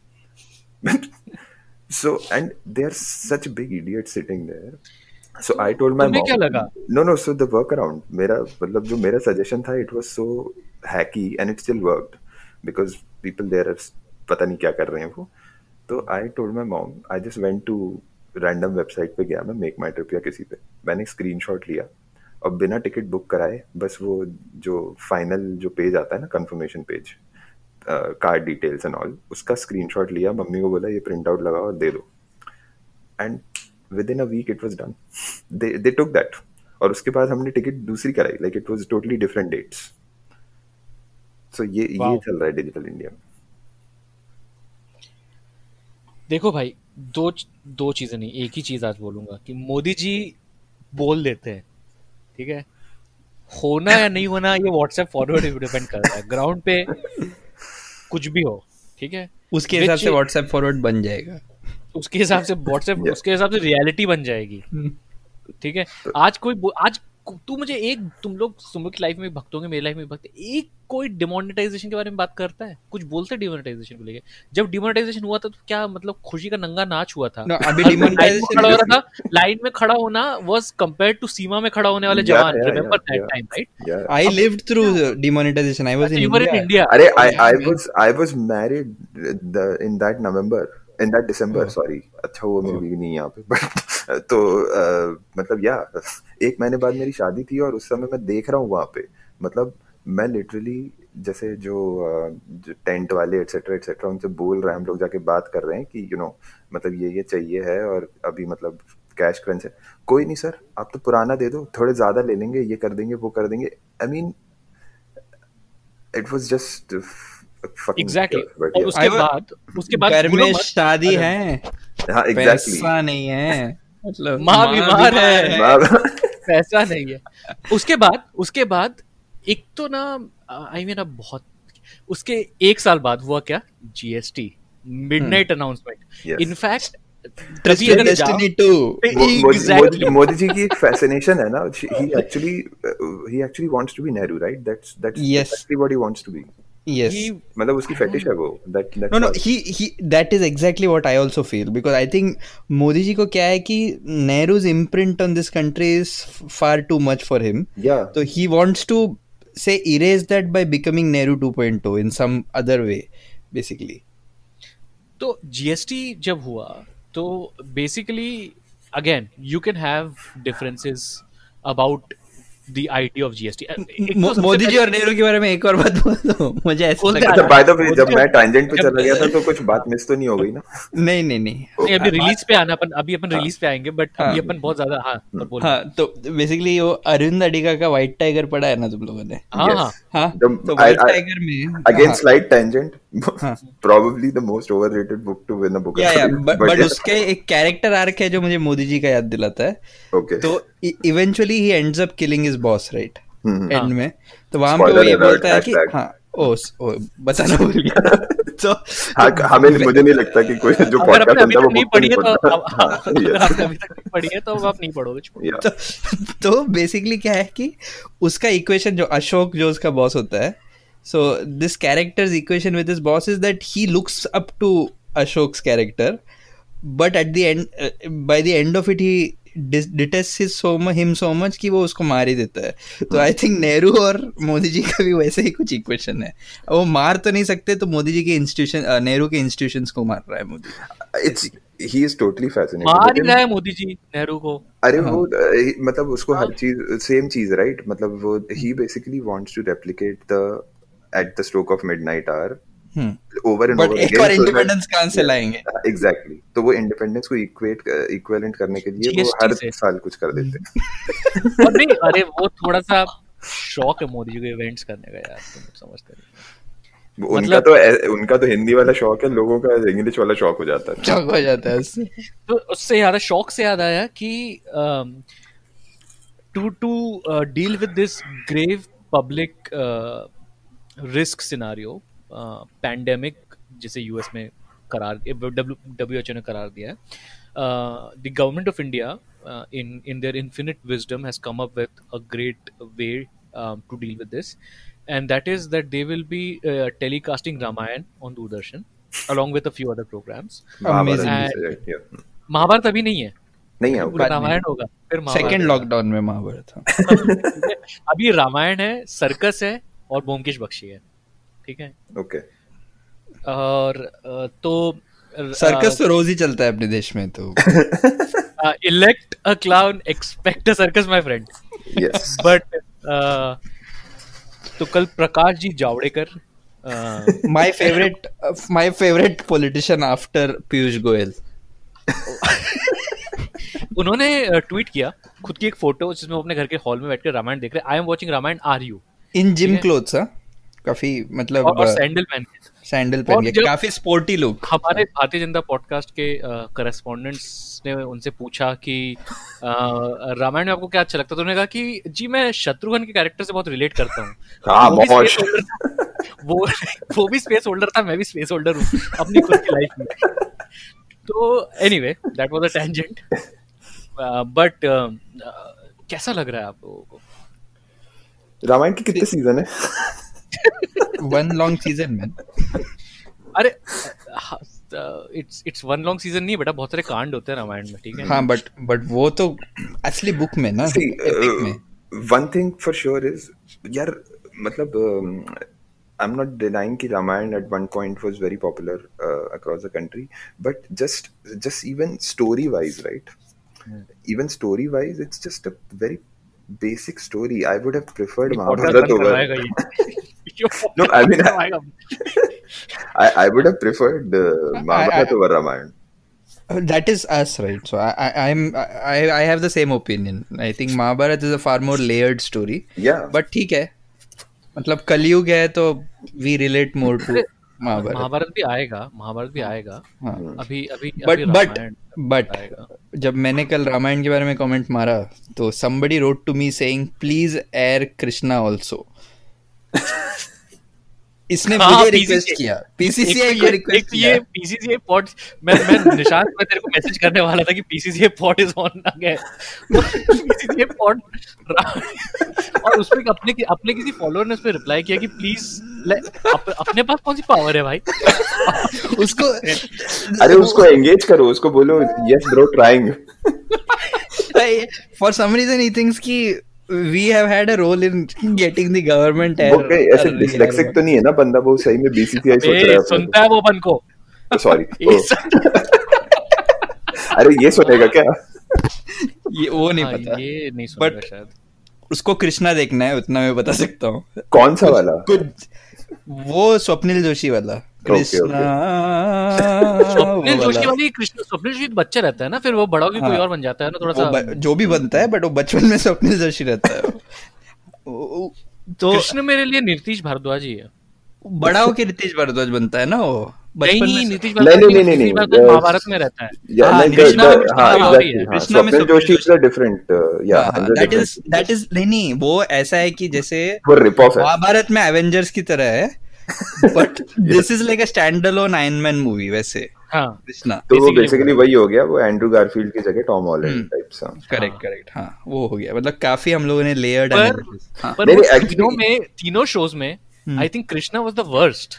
S4: So and they are such big idiots sitting there. So I told my
S3: तुम्हें
S4: mom.
S3: क्या लगा?
S4: No, no. So the workaround, मेरा मतलब जो मेरा suggestion था, it was so hacky and it still worked because people there are पता नहीं क्या कर रहे हैं वो। तो I told my mom, I just went to random website पे गया मैं, Make My Trip या किसी पे, मैंने screenshot लिया और बिना टिकट बुक कराए बस वो जो फाइनल जो पेज आता है ना, confirmation page, card details and all, उसका स्क्रीनशॉट लिया, मम्मी को बोला ये प्रिंट आउट लगाओ और दे दो, and within a week it was done. They they took that, और उसके बाद हमने टिकट दूसरी कराई, like it was totally different dates. So ये ये
S3: Wow.
S4: चल रहा है डिजिटल इंडिया में.
S3: देखो भाई, दो दो चीजें नहीं, एक ही चीज आज बोलूंगा कि मोदी जी बोल देते हैं, ठीक है, होना या नहीं होना ये व्हाट्सएप फॉरवर्ड पे डिपेंड करता है. ग्राउंड पे कुछ भी हो, ठीक है,
S5: उसके हिसाब
S3: Which-
S5: से व्हाट्सएप फॉरवर्ड बन जाएगा.
S3: उसके हिसाब से व्हाट्सएप
S4: Yeah.
S3: उसके हिसाब से रियलिटी बन जाएगी, ठीक है. आज कोई बो- आज तू मुझे एक, तुम लोग तुम लोग की लाइफ में भक्त होंगे, मेरी लाइफ में भक्त, एक कोई डिमोनेटाइजेशन के बारे में बात करता है, कुछ बोलते डिमोनेटाइजेशन को लेके. जब डिमोनेटाइजेशन हुआ था तो क्या मतलब खुशी का नंगा नाच हुआ था.
S5: No, अभी
S3: हर कोई लाइन में
S5: demonetization-
S3: खड़ा हो रहा था. लाइन में खड़ा होना वाज कंपेयर्ड टू सीमा में खड़ा होने वाले
S4: Yeah,
S3: जवान.
S4: yeah,
S3: remember
S4: yeah,
S3: that
S4: yeah.
S3: Time, right?
S4: Yeah.
S5: I lived through demonetization. I was in
S3: You were in
S5: India.
S3: India.
S4: अरे I
S5: Yeah,
S4: I
S5: man.
S4: was I was married the in that November in that December sorry. अच्छा वो मेरी बीवी नहीं है यहाँ पे but तो uh, मतलब या एक महीने बाद मेरी शादी थी और उस समय मैं देख रहा हूँ वहाँ पे, मतलब मैं लिटरली जैसे जो uh, जो टेंट वाले एटसेट्रा एटसेट्रा उनसे बोल रहे हैं, हम लोग जाके बात कर रहे हैं कि यू नो मतलब ये ये चाहिए है और अभी मतलब कैश क्रंच है. कोई नहीं सर, आप तो पुराना दे दो, थोड़े ज्यादा ले लेंगे, ये कर देंगे वो कर देंगे. I mean it was just uh, f- fucking
S3: Exactly.
S4: chaos, but
S3: और
S4: yeah.
S3: उसके
S5: I was-
S3: बाद उसके बाद
S5: घर
S3: भूलो
S5: में
S3: मत,
S5: शादी है,
S4: हाँ एग्जैक्टली.
S5: पैसा नहीं है, मतलब
S3: माँ बीमार है,
S4: मैं
S3: पैसा नहीं है. उसके बाद उसके बाद एक तो ना आई मीन अब बहुत, उसके एक साल बाद हुआ क्या, GST midnight announcement.
S4: Yes.
S3: In fact
S5: Twisted Destiny two.
S3: Exactly.
S4: Modi ji की एक fascination है ना. he actually uh, he actually wants to be Nehru, right? That's that's
S5: Yes.
S4: exactly what he wants to be.
S5: Yes.
S3: He-
S4: मतलब उसकी fetish है वो. That that's
S5: No, no,
S4: all.
S5: he he that is exactly what I also feel, because I think Modi ji को क्या है कि Nehru's imprint on this country is far too much for him.
S4: Yeah.
S5: So he wants to say erase that by becoming Nehru two point oh in some other way, basically.
S3: तो GST जब हुआ तो basically again you can have differences about the idea of GST.
S5: मो- मोदी जी और नेहरू के बारे में एक और बात बोल दो, मुझे ऐसा
S3: बोलते
S5: लगा.
S4: अच्छा by the way
S3: मोदी
S4: जब
S3: जी-
S4: मैं tangent पे
S3: जब-
S4: चला गया था तो कुछ बात मिस तो नहीं हो गई ना.
S5: नहीं नहीं नहीं.
S3: नहीं, अभी रिलीज पे आना, अपन अभी अपन रिलीज पे आएंगे, बट अभी
S5: हाँ।
S3: अपन बहुत ज्यादा हाँ पर बोल
S5: हाँ, तो बेसिकली वो अरविंद अडिगा का व्हाइट टाइगर पढ़ा है ना तुम लोगों ने?
S3: हाँ
S4: Yes.
S3: हाँ
S5: हाँ,
S4: The-
S5: तो
S4: I-
S5: व्हाइट
S4: I-
S5: टाइगर में
S4: Again
S5: हाँ,
S4: slight tangent.
S5: हाँ.
S4: Probably the most overrated book to win a book.
S5: या या
S4: But
S5: बट
S4: yeah.
S5: उसके एक कैरेक्टर आर्क है जो मुझे मोदी जी का याद दिलाता है.
S4: Okay.
S5: तो eventually he ends up killing his boss, right,
S4: hmm.
S5: End में. तो वहां पे वो
S4: Spoiler
S5: ये
S4: alert,
S5: बोलता है कि
S4: hashtag.
S5: हाँ ओ ओ बताना भूल गया. तो
S4: हाँ, हमें मुझे नहीं लगता कि कोई जो
S3: अगर
S4: पॉडकास्ट
S3: आपने अभी
S4: सुनता है वो
S3: तक नहीं
S4: book तो
S3: पढ़ी है तो
S4: पढ़ता.
S3: अब-
S4: हाँ,
S3: अगर
S4: yes.
S3: आपने अभी तक नहीं पढ़ी है तो अब आप नहीं पढ़ोगे, छोड़ो.
S4: Yeah.
S5: तो तो बेसिकली क्या है कि उसका इक्वेशन जो अशोक जो उसका बॉस होता है, so this character's equation with his boss is that he looks up to Ashok's character, but at the end by the end of it he detest his so much him so much कि वो उसको मार ही देता है. तो I think Nehru और मोदी जी का भी वैसे ही कुछ इक्वेशन है. वो मार तो नहीं सकते, तो मोदी जी के इंस्टीट्यूशन नेहरू के इंस्टीट्यूशंस को मार रहा है Modi.
S4: It's he is totally fascinating.
S3: मार ही
S4: लेकिन-
S3: रहा है मोदी जी नेहरू को.
S4: अरे वो अ, मतलब उसको हर चीज सेम चीज राइट, मतलब वो ही basically wants to replicate the at the stroke of midnight hour over and
S5: but
S4: over
S5: एक और इंडिपेंडेंस कहाँ से लाएंगे?
S4: एग्जैक्टली. तो वो इंडिपेंडेंस को इक्वेट इक्विवेलेंट करने के लिए वो
S3: G S T
S4: हर
S3: से।
S4: साल कुछ कर देते हैं.
S3: और नहीं, अरे वो थोड़ा सा शौक है मोदी जी को इवेंट्स करने का यार, तुम समझते नहीं.
S4: वो उनका
S3: मतलब-
S4: तो ऐ- उनका तो हिंदी वाला शौक है, लोगों का इंग्लिश वाला शौक हो जाता है.
S5: चौक हो जाता है उससे.
S3: तो उससे याद है, शौक से याद आया कि to to deal with this grave public risk scenario, pandemic जिसे यूएस में करार डब्ल्यूएचओ ने करार दिया है, the government of India in in their infinite wisdom has come up with a great way to deal with this, and that is that they will be uh, telecasting Ramayan on Doordarshan along with a few other programs.
S4: Mahabharat
S3: Amazing.
S4: जैसे, yeah.
S3: Mahabharat अभी नहीं है,
S4: नहीं है
S3: पूरा
S5: बाद में।
S3: रामायण होगा, फिर महाभारत
S5: सेकेंड
S3: होगा.
S5: लॉकडाउन में महाभारत था.
S3: अभी रामायण है, सर्कस है और ब्योमकेश बख्शी है, ठीक है.
S4: ओके.
S3: और uh, तो
S5: सर्कस तो रोज ही चलता है अपने देश में. तो
S3: elect a clown expect a circus my friend.
S4: Yes.
S3: But तो कल Prakash ji Javadekar uh,
S5: my favourite my favourite politician after Piyush Goyal.
S3: उन्होंने ट्वीट किया खुद की एक फोटो जिसमें वो अपने घर के हॉल में बैठकर रामायण देख रहे. I am watching Ramayan, are you?
S5: In gym
S3: ठीक है।
S5: क्लोथ्स. हाँ, काफी
S3: और,
S5: मतलब
S3: और सैंडल पहन के
S5: सैंडल
S3: और
S5: पहन के
S3: जब
S5: काफी स्पोर्टी लुक।
S3: हमारे भारतीय जनता पॉडकास्ट के करेस्पॉन्डेंट्स ने उनसे पूछा कि अ, रामायण में आपको क्या अच्छा लगता है, तो उन्होंने कहा कि जी मैं शत्रुघ्न के कैरेक्टर से बहुत रिलेट करता हूँ।
S4: हाँ,
S3: वो भी
S4: मौज।
S3: स्पेस होल्डर था, वो वो भी स्पेस होल्डर था, मैं भी स्पेस होल्डर हूँ अपनी खुद की लाइफ में। तो anyway that was a tangent, but कैसा लग रहा है आप लोगों को?
S4: रामायण के कितने सीजन है?
S5: वन लॉन्ग सीजन में।
S3: अरे it's it's one long season नहीं बेटा, बहुत सारे कांड होते हैं रामायण में, ठीक है?
S5: हाँ बट बट वो तो असली बुक में ना,
S4: See,
S5: एपिक में।
S4: uh, one thing for sure is, यार मतलब um, I'm not denying कि Ramayan at one point was very popular uh, across the country, but just just even story wise, right? Even story wise, it's just a very basic story. I would have preferred Mahabharat over. No, I mean, I, I, I would have preferred uh, Mahabharat over Ramayana.
S5: That is us, right? So I, I I'm I I have the same opinion. I think Mahabharata is a far more layered story.
S4: Yeah.
S5: But ठीक है, मतलब कलयुग है तो we relate more to Mahabharat.
S3: Mahabharat भी आएगा, महाभारत भी आएगा।
S5: हाँ।
S3: अभी अभी
S5: बट
S3: अभी
S5: बट
S3: रामायण
S5: बट
S3: आएगा।
S5: जब मैंने कल रामायण के बारे में कमेंट मारा तो somebody wrote to me saying please air Krishna also. इसने
S3: हाँ,
S5: मुझे
S3: P C C I
S5: request किया, पीसीसीआई
S3: एक
S5: को
S3: तो ये
S5: रिक्वेस्ट
S3: एक तो ये
S5: किया।
S3: पीसीसीआई पॉड, मैं मैं निशांत मैं तेरे को मैसेज करने वाला था कि PCCI pod is on again. PCCI pod और उसमें अपने अपने किसी फॉलोअर ने उस पे रिप्लाई किया कि प्लीज अप, अपने पास कौन सी पावर है भाई?
S5: उसको
S4: अरे उसको एंगेज करो, उसको बोलो yes bro trying.
S5: For some reason he thinks कि we have had a role in getting the government
S4: वो कहीं ऐसे डिसलेक्सिक तो नहीं है ना बंदा, वो सही में बीसीसीआई सोच रहा है।
S3: सुनता है वो बन को?
S4: सॉरी, अरे ये सुनेगा क्या?
S5: ये वो नहीं
S3: हाँ,
S5: पता,
S3: ये नहीं सुनेगा
S5: But-
S3: शायद।
S5: उसको कृष्णा देखना है, उतना मैं बता सकता हूँ।
S4: कौन सा वाला?
S5: कुछ वो स्वप्निल जोशी वाला कृष्णा,
S3: स्वप्निल
S5: वो
S3: जोशी
S5: वाला।
S3: वाली कृष्ण स्वप्निल जोशी बच्चा रहता है ना, फिर वो बड़ा होके कोई
S5: हाँ।
S3: और बन जाता है ना, थोड़ा
S5: वो
S3: सा
S5: ब- जो भी बनता है बट वो बचपन में स्वप्निल जोशी रहता है। वो- तो
S3: कृष्ण मेरे लिए नीतीश भारद्वाज ही है।
S5: बड़ा होके नीतीश भारद्वाज बनता है ना वो, बचपन
S3: नहीं,
S5: में
S3: नीतीश
S4: नहीं,
S3: भारद्वाज
S4: नहीं, नहीं,
S3: नीतीश
S4: नहीं,
S3: भारद्वाज
S4: uh,
S3: महाभारत में रहता है।
S4: Yeah,
S5: हाँ,
S4: like
S5: कृष्णा
S4: the-
S5: में
S4: the-
S5: कृष्णा
S4: हाँ,
S5: कोई और ही
S4: exactly,
S5: है।
S4: हाँ,
S5: कृष्णा में
S4: Swapnil
S5: Swapnil
S4: Joshi is a different, uh, yeah, hundred
S5: that is
S4: different.
S5: That is नहीं नहीं वो ऐसा है कि जैसे
S4: वो रिप ऑफ है।
S5: महाभारत में एवेंजर्स की तरह है, but this is like a standalone Iron Man movie वैसे
S3: हाँ,
S5: कृष्णा।
S4: तो वो
S3: basically
S4: बेसिकली वही हो गया, वो एंड्रू गारफील्ड की जगह टॉम हॉलैंड
S5: हम्म।
S4: टाइप सा।
S5: करेक्ट करेक्ट हाँ वो हो गया, मतलब काफी हम लोगों ने लेयर्ड
S3: पर
S5: एनालिसिस। हाँ
S3: पर
S4: नहीं,
S3: वो
S4: नहीं, actually-
S3: तीनों में तीनों शोज में I think Krishna was the worst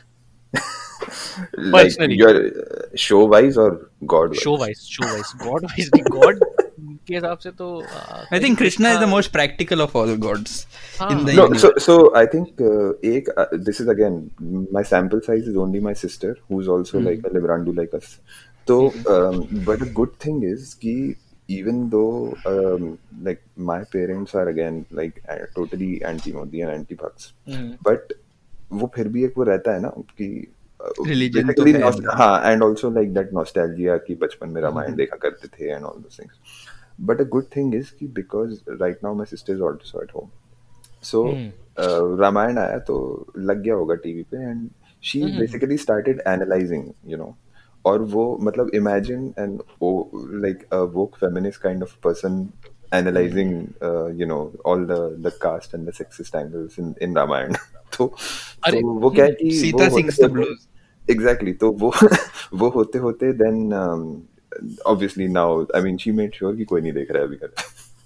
S4: like
S3: Personally.
S4: Your show wise और god
S3: show wise show wise god wise god के हिसाब से तो
S5: I think Krishna is the most practical of all gods in the
S4: No, so
S5: universe.
S4: so I think uh, ek, uh, this is again, my sample size is only my sister who's also like a Lebrandu like us. So, um, but the good thing is कि even though um, like my parents are again like uh, totally anti Modi and anti Bhaks, but वो फिर भी एक वो रहता है ना कि uh,
S5: Religion
S4: basically
S5: तो है।
S4: nost- हाँ, and also like that nostalgia कि बचपन में रामायण देखा करते थे and all those things. But a good thing is कि because right now my sister is also at home. So uh, Ramayan आया तो लग गया होगा टीवी पे and she basically started analysing, you know, और वो मतलब imagine and like a woke feminist kind of person analysing you know all the the caste and the sexist angles in in Ramayan. तो
S3: अरे,
S4: तो वो क्या है कि
S5: सीता
S4: वो
S5: sings the blues.
S4: एग्जैक्टली, तो वो वो होते होते then obviously now I mean she made sure कि कोई नहीं देख रहा है अभी कर।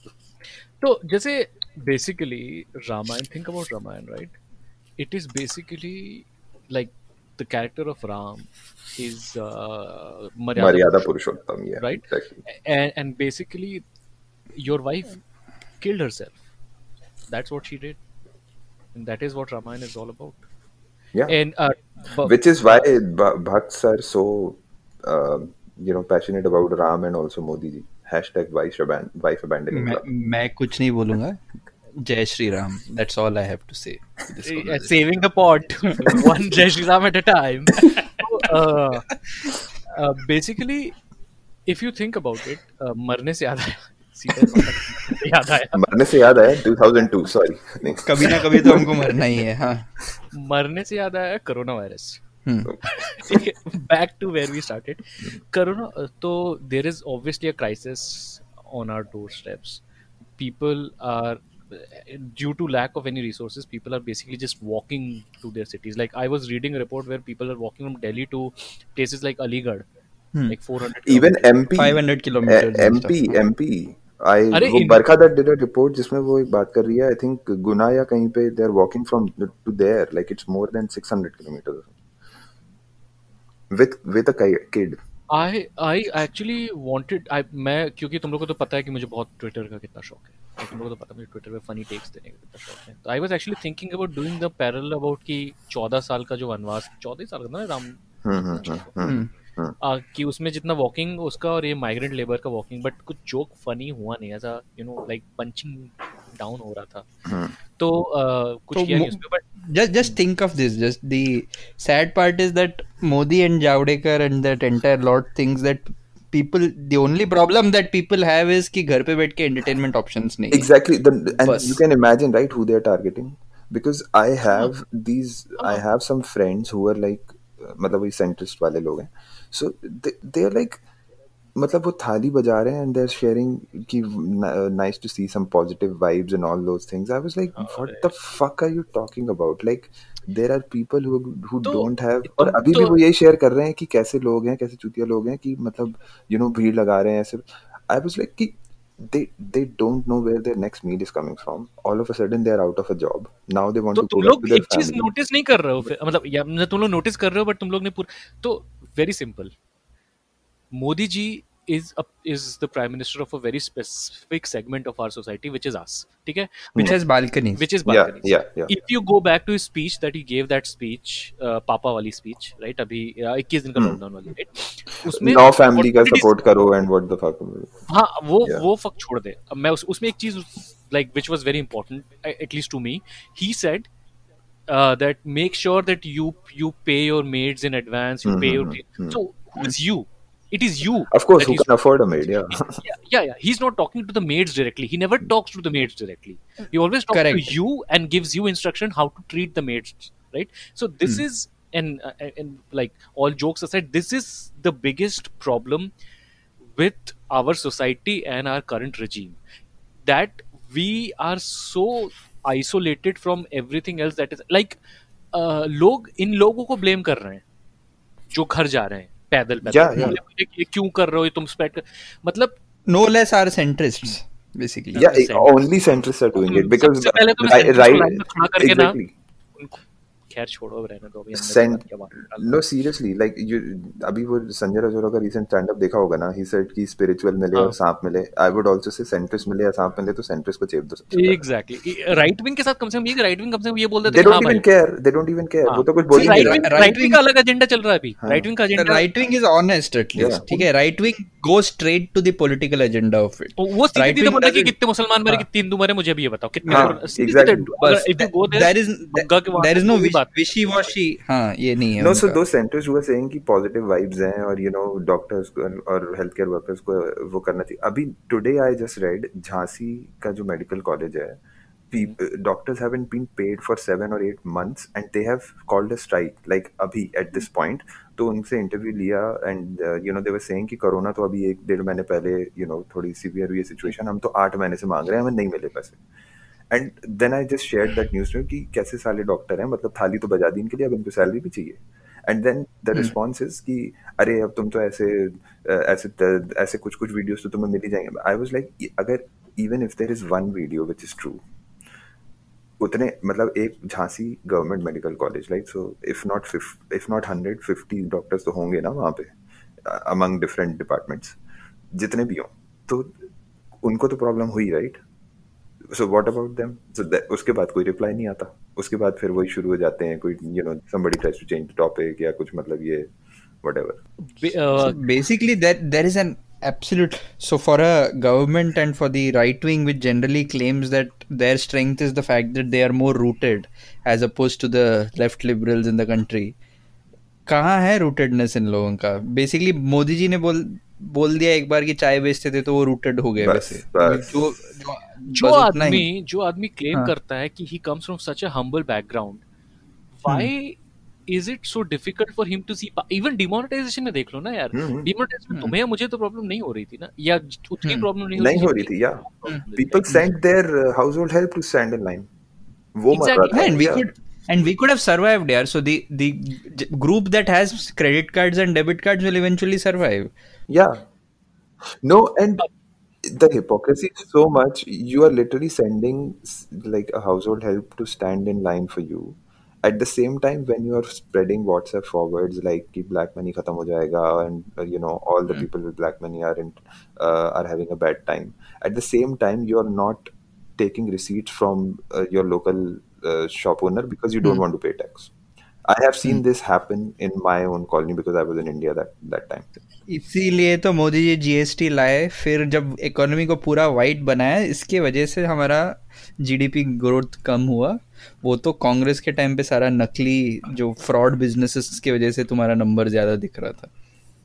S3: तो जैसे basically Ramayan, think about Ramayan, right? It is basically like the character of Ram is Maryada
S4: Maryada Purushottam, yeah,
S3: right?
S4: exactly.
S3: and and basically your wife killed herself. That's what she did, and that is what Ramayana is all about.
S4: Yeah.
S3: And uh, bu-
S4: Which is why Bha- Bhakts are so, uh, you know, passionate about Ram and also Modi ji. Hashtag wife, aban- wife abandoning
S5: मैं
S4: Ram.
S5: मैं कुछ नहीं बोलूंगा, जय Shri Ram, that's all I have to say.
S3: uh, saving the pot one Jai Shri Ram at a time. So, uh, uh, basically if you think about it, uh, मरने से याद आया, सीधा contact याद आया
S4: मरने से याद आया टू थाउज़ेंड टू सॉरी नहीं
S5: कभी ना कभी तो हमको मरना ही है. हाँ.
S3: मरने से याद आया corona virus.
S5: Hmm.
S3: Back to where we started. Corona, uh, so there is obviously a crisis on our doorsteps. People are, due to lack of any resources, people are basically just walking to their cities. Like I was reading a report where people are walking from Delhi to places like Aligarh,
S5: Hmm.
S3: like four hundred.
S4: Even
S3: kilometers.
S4: MP
S5: five hundred kilometers and
S4: MP
S5: stuff.
S4: MP I
S3: अरे
S4: वो
S3: इन-
S4: Barkha Dutt did a report जिसमें वो एक बात कर रही है आई थिंक गुना या कहीं पे they are walking from to there like it's more than six hundred kilometre with with a kid.
S3: I I actually wanted I मैं क्योंकि तुम लोग को तो पता है कि मुझे बहुत ट्विटर का कितना शौक है. Like, तुम लोग को तो पता है मुझे ट्विटर पे फनी टेक्स देने का कितना शौक है. तो I was actually thinking about doing the parallel about कि चौदह साल का जो वनवास चौदह साल का था ना राम
S4: हम्म हम्म हम्म
S5: हम्म.
S3: आ, कि उसमें जितना वॉकिंग उसका और ये माइग्रेंट लेबर का वॉकिंग बट कुछ जोक फनी हुआ नहीं ऐसा you know like punching down हो रहा था.
S4: हम्म.
S3: तो आ, कुछ
S5: तो
S3: किया नहीं
S5: मो-
S3: उसमें but
S5: Just just think of this. Just the sad part is that Modi and Javadekar and that entire lot thinks that people. The only problem that people have is कि घर पे बैठ के entertainment options नहीं है.
S4: Exactly. The, and
S5: Bus.
S4: you can imagine, right, who they're targeting. Because I have these, I have some friends who are like, uh, मतलब वही centrist वाले लोग हैं. So they, they're like, मतलब वो थाली बजा रहे हैं and they're sharing कि uh, nice to see some positive vibes and all those things. I was like, what the fuck are you talking about? Like, there are people who who
S3: तो-
S4: don't have
S3: तो-
S4: और अभी भी
S3: तो-
S4: वो यही share कर रहे हैं कि कैसे लोग हैं कैसे चूतिया लोग हैं कि मतलब you know भीड़ लगा रहे हैं ऐसे. I was like कि they they don't know where their next meal is coming from. All of a sudden they are out of a job. Now they want
S3: तो
S4: to
S3: तुम
S4: go back
S3: लोग
S4: to their
S3: एक चीज
S4: family.
S3: Notice नहीं कर रहे हो फिर मतलब या मतलब तुम लोग नोटिस कर रहे हो बट तुम लोग ने पूरा तो very simple. Modi ji is a, is the prime minister of a very specific segment of our society which is us. ठीक है?
S5: Which has balconies.
S3: Which is
S4: Yeah,
S3: balconies.
S4: yeah, yeah.
S3: If you go back to his speech that he gave that speech uh, पापा वाली speech right अभी uh, इक्कीस दिन का
S4: Hmm.
S3: Lockdown वाली right उसमें
S4: नौ फैमिली का
S3: what did he-
S4: सपोर्ट करो एंड व्हाट द फक.
S3: हाँ वो
S4: Yeah.
S3: वो फक छोड़ दे. अब मैं उस, उसमें एक चीज like which was very important at least to me. He said uh, that make sure that you you pay your maids in advance. You pay your
S4: Mhm,
S3: so who is you? It is you.
S4: Of course,
S3: that
S4: who
S3: he's-
S4: can afford a maid? Yeah.
S3: yeah, yeah, yeah. He's not talking to the maids directly. He never talks to the maids directly. He always talks
S5: Correct.
S3: to you and gives you instruction how to treat the maids, right? So this is and uh, and like all jokes aside, this is the biggest problem with our society and our current regime, that we are so isolated from everything else that is like uh, लोग इन लोगों को blame कर रहे हैं जो घर जा रहे हैं पैदल पैदल
S4: Yeah, yeah.
S3: ये, ये क्यों कर रहे हो ये तुम स्प्रेड कर मतलब
S5: No less are centrists basically.
S4: Yeah,
S3: Centrist.
S4: only centrists are doing it because
S3: सबसे पहले तो
S4: right,
S3: centrist को
S4: right,
S3: line में खड़ा करके ना
S4: exactly.
S3: उनको खैर छोड़ो अब रहने दो अभी हमने
S4: Send-
S3: बात किया, बात निकाल दो।
S4: No, seriously, like you, अभी वो संजय राजौरा का recent stand up देखा होगा ना. He said कि spiritual मिले
S3: हाँ.
S4: और सांप मिले. I would also say centrist मिले या सांप मिले तो centrist को चेप दो सबसे पहले.
S3: Exactly. राइट विंग के साथ कम से कम ये राइट विंग कम से कम ये बोल देते
S4: They
S3: कि
S4: don't
S3: हाँ
S4: even
S3: भाई
S4: care. They don't even care. वो तो कुछ बोल ही
S3: राइट
S4: नहीं
S3: विंग
S4: रहा.
S5: right
S3: राइट विंग का अलग एजेंडा चल रहा है अभी
S4: हाँ.
S3: राइट विंग का
S5: The
S3: agenda
S5: right wing is honest at least.
S4: Yeah.
S5: ठीक है, right wing goes straight to the political agenda of it.
S3: वो सीधे
S5: Right
S3: सीधे
S5: wing
S3: बोल रहा है कि
S5: doesn't-
S3: कितने मुसलमान मरे
S5: हाँ.
S3: कितने हिंदू मरे मुझे भी ये बताओ कितने
S4: हाँ,
S3: मरे- सीधे
S4: exactly.
S3: सीधे
S5: बस
S3: अगर if you go there
S5: there is
S3: Durga के वहाँ
S5: there
S3: पे
S5: is no
S3: कोई बात नहीं।
S5: wishy washy. हाँ, ये नहीं है
S4: No, so
S5: उनका.
S4: those centers who are saying कि positive vibes हैं और you know doctors को और healthcare workers को वो करना चाहिए. अभी today I just read Jhansi का जो medical college है, pe- doctors haven't been paid for seven or eight months and they have called a strike like अभी at this point. तो उनसे इंटरव्यू लिया and uh, you know they were saying कि corona तो अभी एक डेढ़ महीने पहले you know थोड़ी सीवियर हुई है सिचुएशन, हम तो आठ महीने से मांग रहे हैं, हमें नहीं मिले पैसे. And then I just shared that news में कि कैसे साले डॉक्टर हैं, मतलब थाली तो बजा दी इनके लिए, अब इनको सैलरी भी चाहिए. And then the response is कि अरे अब तुम तो ऐसे ऐसे ऐसे कुछ कुछ वीडियोस तो तुम्हें मिल ही जाएंगे. आई वाज लाइक अगर even if there is one video which is true, उतने मतलब एक Jhansi government medical college like so if not if not hundred fifty doctors तो होंगे ना वहाँ पे अमंग डिफरेंट डिपार्टमेंट्स, जितने भी हों तो उनको तो प्रॉब्लम हुई right. So what about them. So उसके बाद कोई रिप्लाई नहीं आता, उसके बाद फिर वही शुरू हो जाते हैं कोई you know somebody tries to change the topic या कुछ मतलब ये व्हाटएवर.
S3: बे-
S5: So
S3: uh,
S5: basically, that there is an absolute. So for a government and for the right wing, which generally claims that their strength is the fact that they are more rooted as opposed to the left liberals in the country, कहाँ है rootedness इन लोगों का? Basically, Modi ji ने बोल बोल दिया एक बार कि चाय बेचते थे तो वो रूटेड हो गए
S4: बस,
S5: वैसे
S4: बस।
S5: जो जो
S3: जो
S5: बस उतना ही।
S3: आदमी जो आदमी क्लेम
S5: हाँ।
S3: करता है कि he comes from such a humble background, why is it so difficult for him to see? Even demonetisation में देख लो ना यार,
S4: हम्म,
S3: डिमोनेटाइजेशन में
S5: हम्म।
S3: तुम्हें या मुझे तो प्रॉब्लम नहीं हो रही थी ना, या उतनी
S5: हम्म।
S3: प्रॉब्लम नहीं हो रही
S4: नहीं हो रही थी, या people sent their household help to stand in line, वो मर रहा
S3: Exactly.
S4: था।
S5: And we
S4: yeah.
S5: could and we could have survived there. So the the j- group that has credit cards and debit cards will eventually survive.
S4: Yeah. No, and the hypocrisy is so much. You are literally sending s- like a household help to stand in line for you. At the same time, when you are spreading WhatsApp forwards like कि black money खत्म हो जाएगा and uh, you know all the people with black money are in uh, are having a bad time. At the same time, you are not taking receipts from uh, your local uh, shop owner because you don't want to pay tax. I have seen this happen in my own colony because I was in India that that time.
S5: इसीलिए तो Modi ji GST लाए, फिर जब economy को पूरा white बनाया, इसके वजह से हमारा जीडीपी ग्रोथ कम हुआ। वो तो कांग्रेस के टाइम पे सारा नकली जो फ्रॉड बिजनेसेस की वजह से तुम्हारा नंबर ज्यादा दिख रहा था।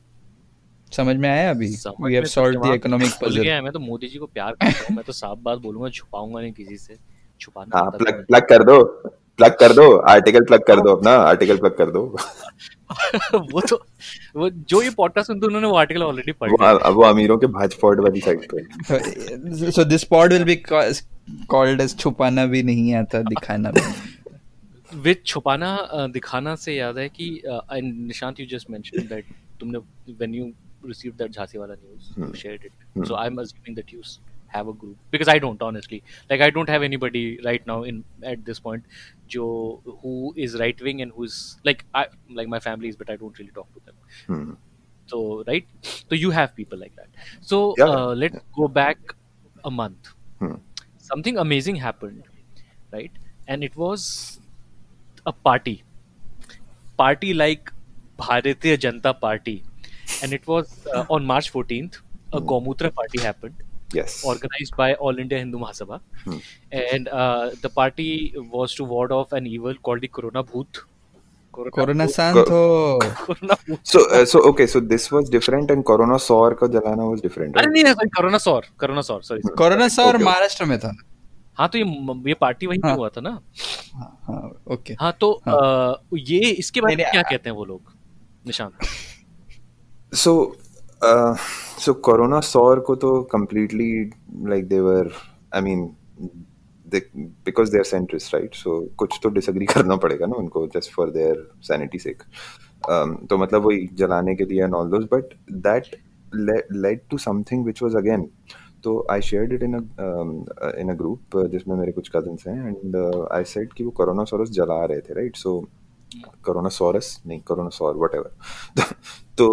S5: समझ में आया अभी?
S3: समझ
S5: वी हैव
S3: में तो
S5: सॉल्व्ड द
S3: दिमाग
S5: इकोनॉमिक
S3: खुल
S5: पजल।
S3: गया है। मैं तो मोदी जी को प्यार करता हूँ, मैं तो साफ बात बोलूंगा, छुपाऊंगा नहीं किसी से, छुपाना
S4: हाँ,
S3: आता
S4: प्लग
S3: था
S4: प्लग कर दो, प्लग कर दो, आर्टिकल प्लग कर दो, अपना आर्टिकल प्लग कर दो।
S3: वो तो वो जो ये पॉडकास्ट सुनते उन्होंने वो आर्टिकल ऑलरेडी पढ़
S4: वो
S3: लिया है।
S4: अब वो अमीरों के भाज फोड़ वाली साइड पे।
S5: So this pod will be ca- called as छुपाना भी नहीं आता, दिखाना भी नहीं।
S3: विद छुपाना अ, दिखाना से याद है कि Nishant, you just mentioned that तुमने when you received that Jhansi वाला news, you shared it, so I am assuming that you have a group, because I don't, honestly, like I don't have anybody right now in at this point jo who is right wing and who's like I like my family is, but I don't really talk to them.
S4: Hmm.
S3: So right, so you have people like that. So
S4: Yeah.
S3: uh, let's go back a month.
S4: Hmm.
S3: Something amazing happened, right? And it was a party party like Bharatiya Janata Party, and it was uh, on March fourteenth. A Gomutra party happened,
S4: Yes.
S3: organized by All India Hindu Mahasabha,
S4: Hmm.
S3: and uh, the party was to ward off an evil called the Corona Bhoot.
S5: Corona
S3: Bhoot.
S5: शांत हो।
S3: Corona Bhoot.
S4: So uh, so okay, so this was different and Corona सौर का जलाना was different.
S3: अरे
S4: Right?
S3: नहीं नहीं, Corona सौर, Corona सौर, sorry, sorry.
S5: कोरोना सौर
S4: Okay.
S5: महाराष्ट्र में था।
S3: हाँ, तो ये ये पार्टी वहीं पे
S5: हाँ।
S3: हुआ था ना।
S5: हाँ हाँ ओके।
S3: हाँ, तो अ, ये इसके बारे में
S5: नहीं,
S3: क्या
S5: नहीं,
S3: कहते हैं वो लोग, Nishant?
S4: So uh, so Corona सौर को तो completely like they were, I mean they, because they are centrist, right? So कुछ तो disagree करना पड़ेगा ना उनको, just for their sanity sake. Um, तो मतलब वही जलाने के लिए and all those, but that led, led to something which was again, तो I shared it in a um, uh, in a group uh, जिसमें मेरे कुछ cousins हैं, and uh, I said कि वो कोरोना सॉरस जला रहे थे, right? So कोरोना सॉरस नहीं, कोरोना सॉर whatever. तो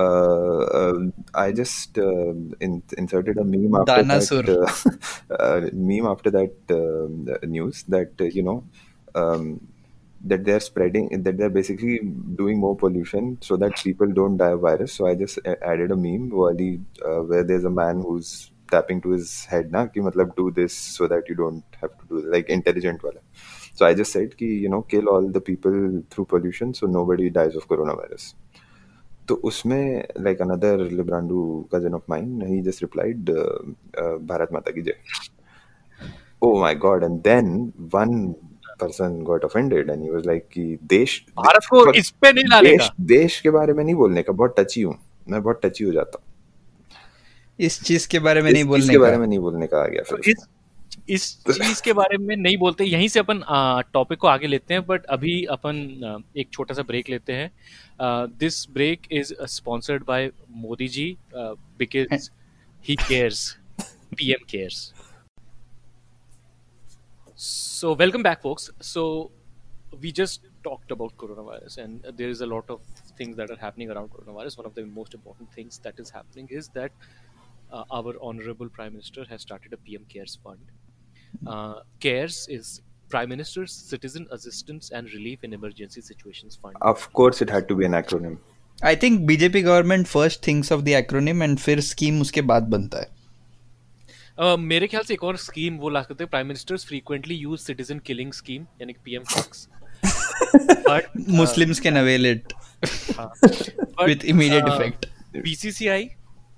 S4: I just uh, in, inserted a meme after
S5: Danasur.
S4: that uh, uh, meme after that uh, news that uh, you know um, that they're spreading, that they're basically doing more pollution so that people don't die of virus. So I just a- added a meme wali, uh, where there's a man who's tapping to his head na ki matlab do this so that you don't have to do, like intelligent wala. So I just said ki you know kill all the people through pollution so nobody dies of coronavirus. तो उसमें like another Librandu cousin of mine, he just replied uh, uh, Bharat Mata ki jai. Oh my god. And then one person got offended and he was like कि देश
S3: भारत को इस पे नहीं लाने
S4: देश
S3: का।
S4: देश के बारे में नहीं बोलने का, बहुत टची हूँ मैं, बहुत टची हो जाता हूँ।
S5: इस चीज के बारे में
S4: इस
S5: नहीं
S4: चीज
S5: बोलने
S4: के
S5: का।
S4: बारे में नहीं बोलने का आ गया
S3: तो
S4: फिर
S3: इस इस चीज के बारे में नहीं बोलते, यहीं से अपन टॉपिक को आगे लेते हैं, बट अभी अपन uh, एक छोटा सा ब्रेक लेते हैं. This break is sponsored by Modi ji because he cares, PM cares. So welcome back, folks. So we just talked about coronavirus, and there is a lot of things that are happening around coronavirus. One of the most important things that is happening is that uh, our honorable Prime Minister has started a P M Cares Fund. Uh, CARES is Prime Minister's Citizen Assistance and Relief in Emergency Situations Fund.
S4: Of course it had to be an acronym.
S5: I think BJP government first thinks of the acronym and फिर scheme उसके बाद बनता है.
S3: Uh, मेरे ख्याल से एक और स्कीम वो ला सकते हैं, prime ministers frequently use citizen killing scheme, यानी कि PM fucks. But
S5: Muslims can avail it
S3: हाँ,
S5: with immediate effect.
S3: BCCI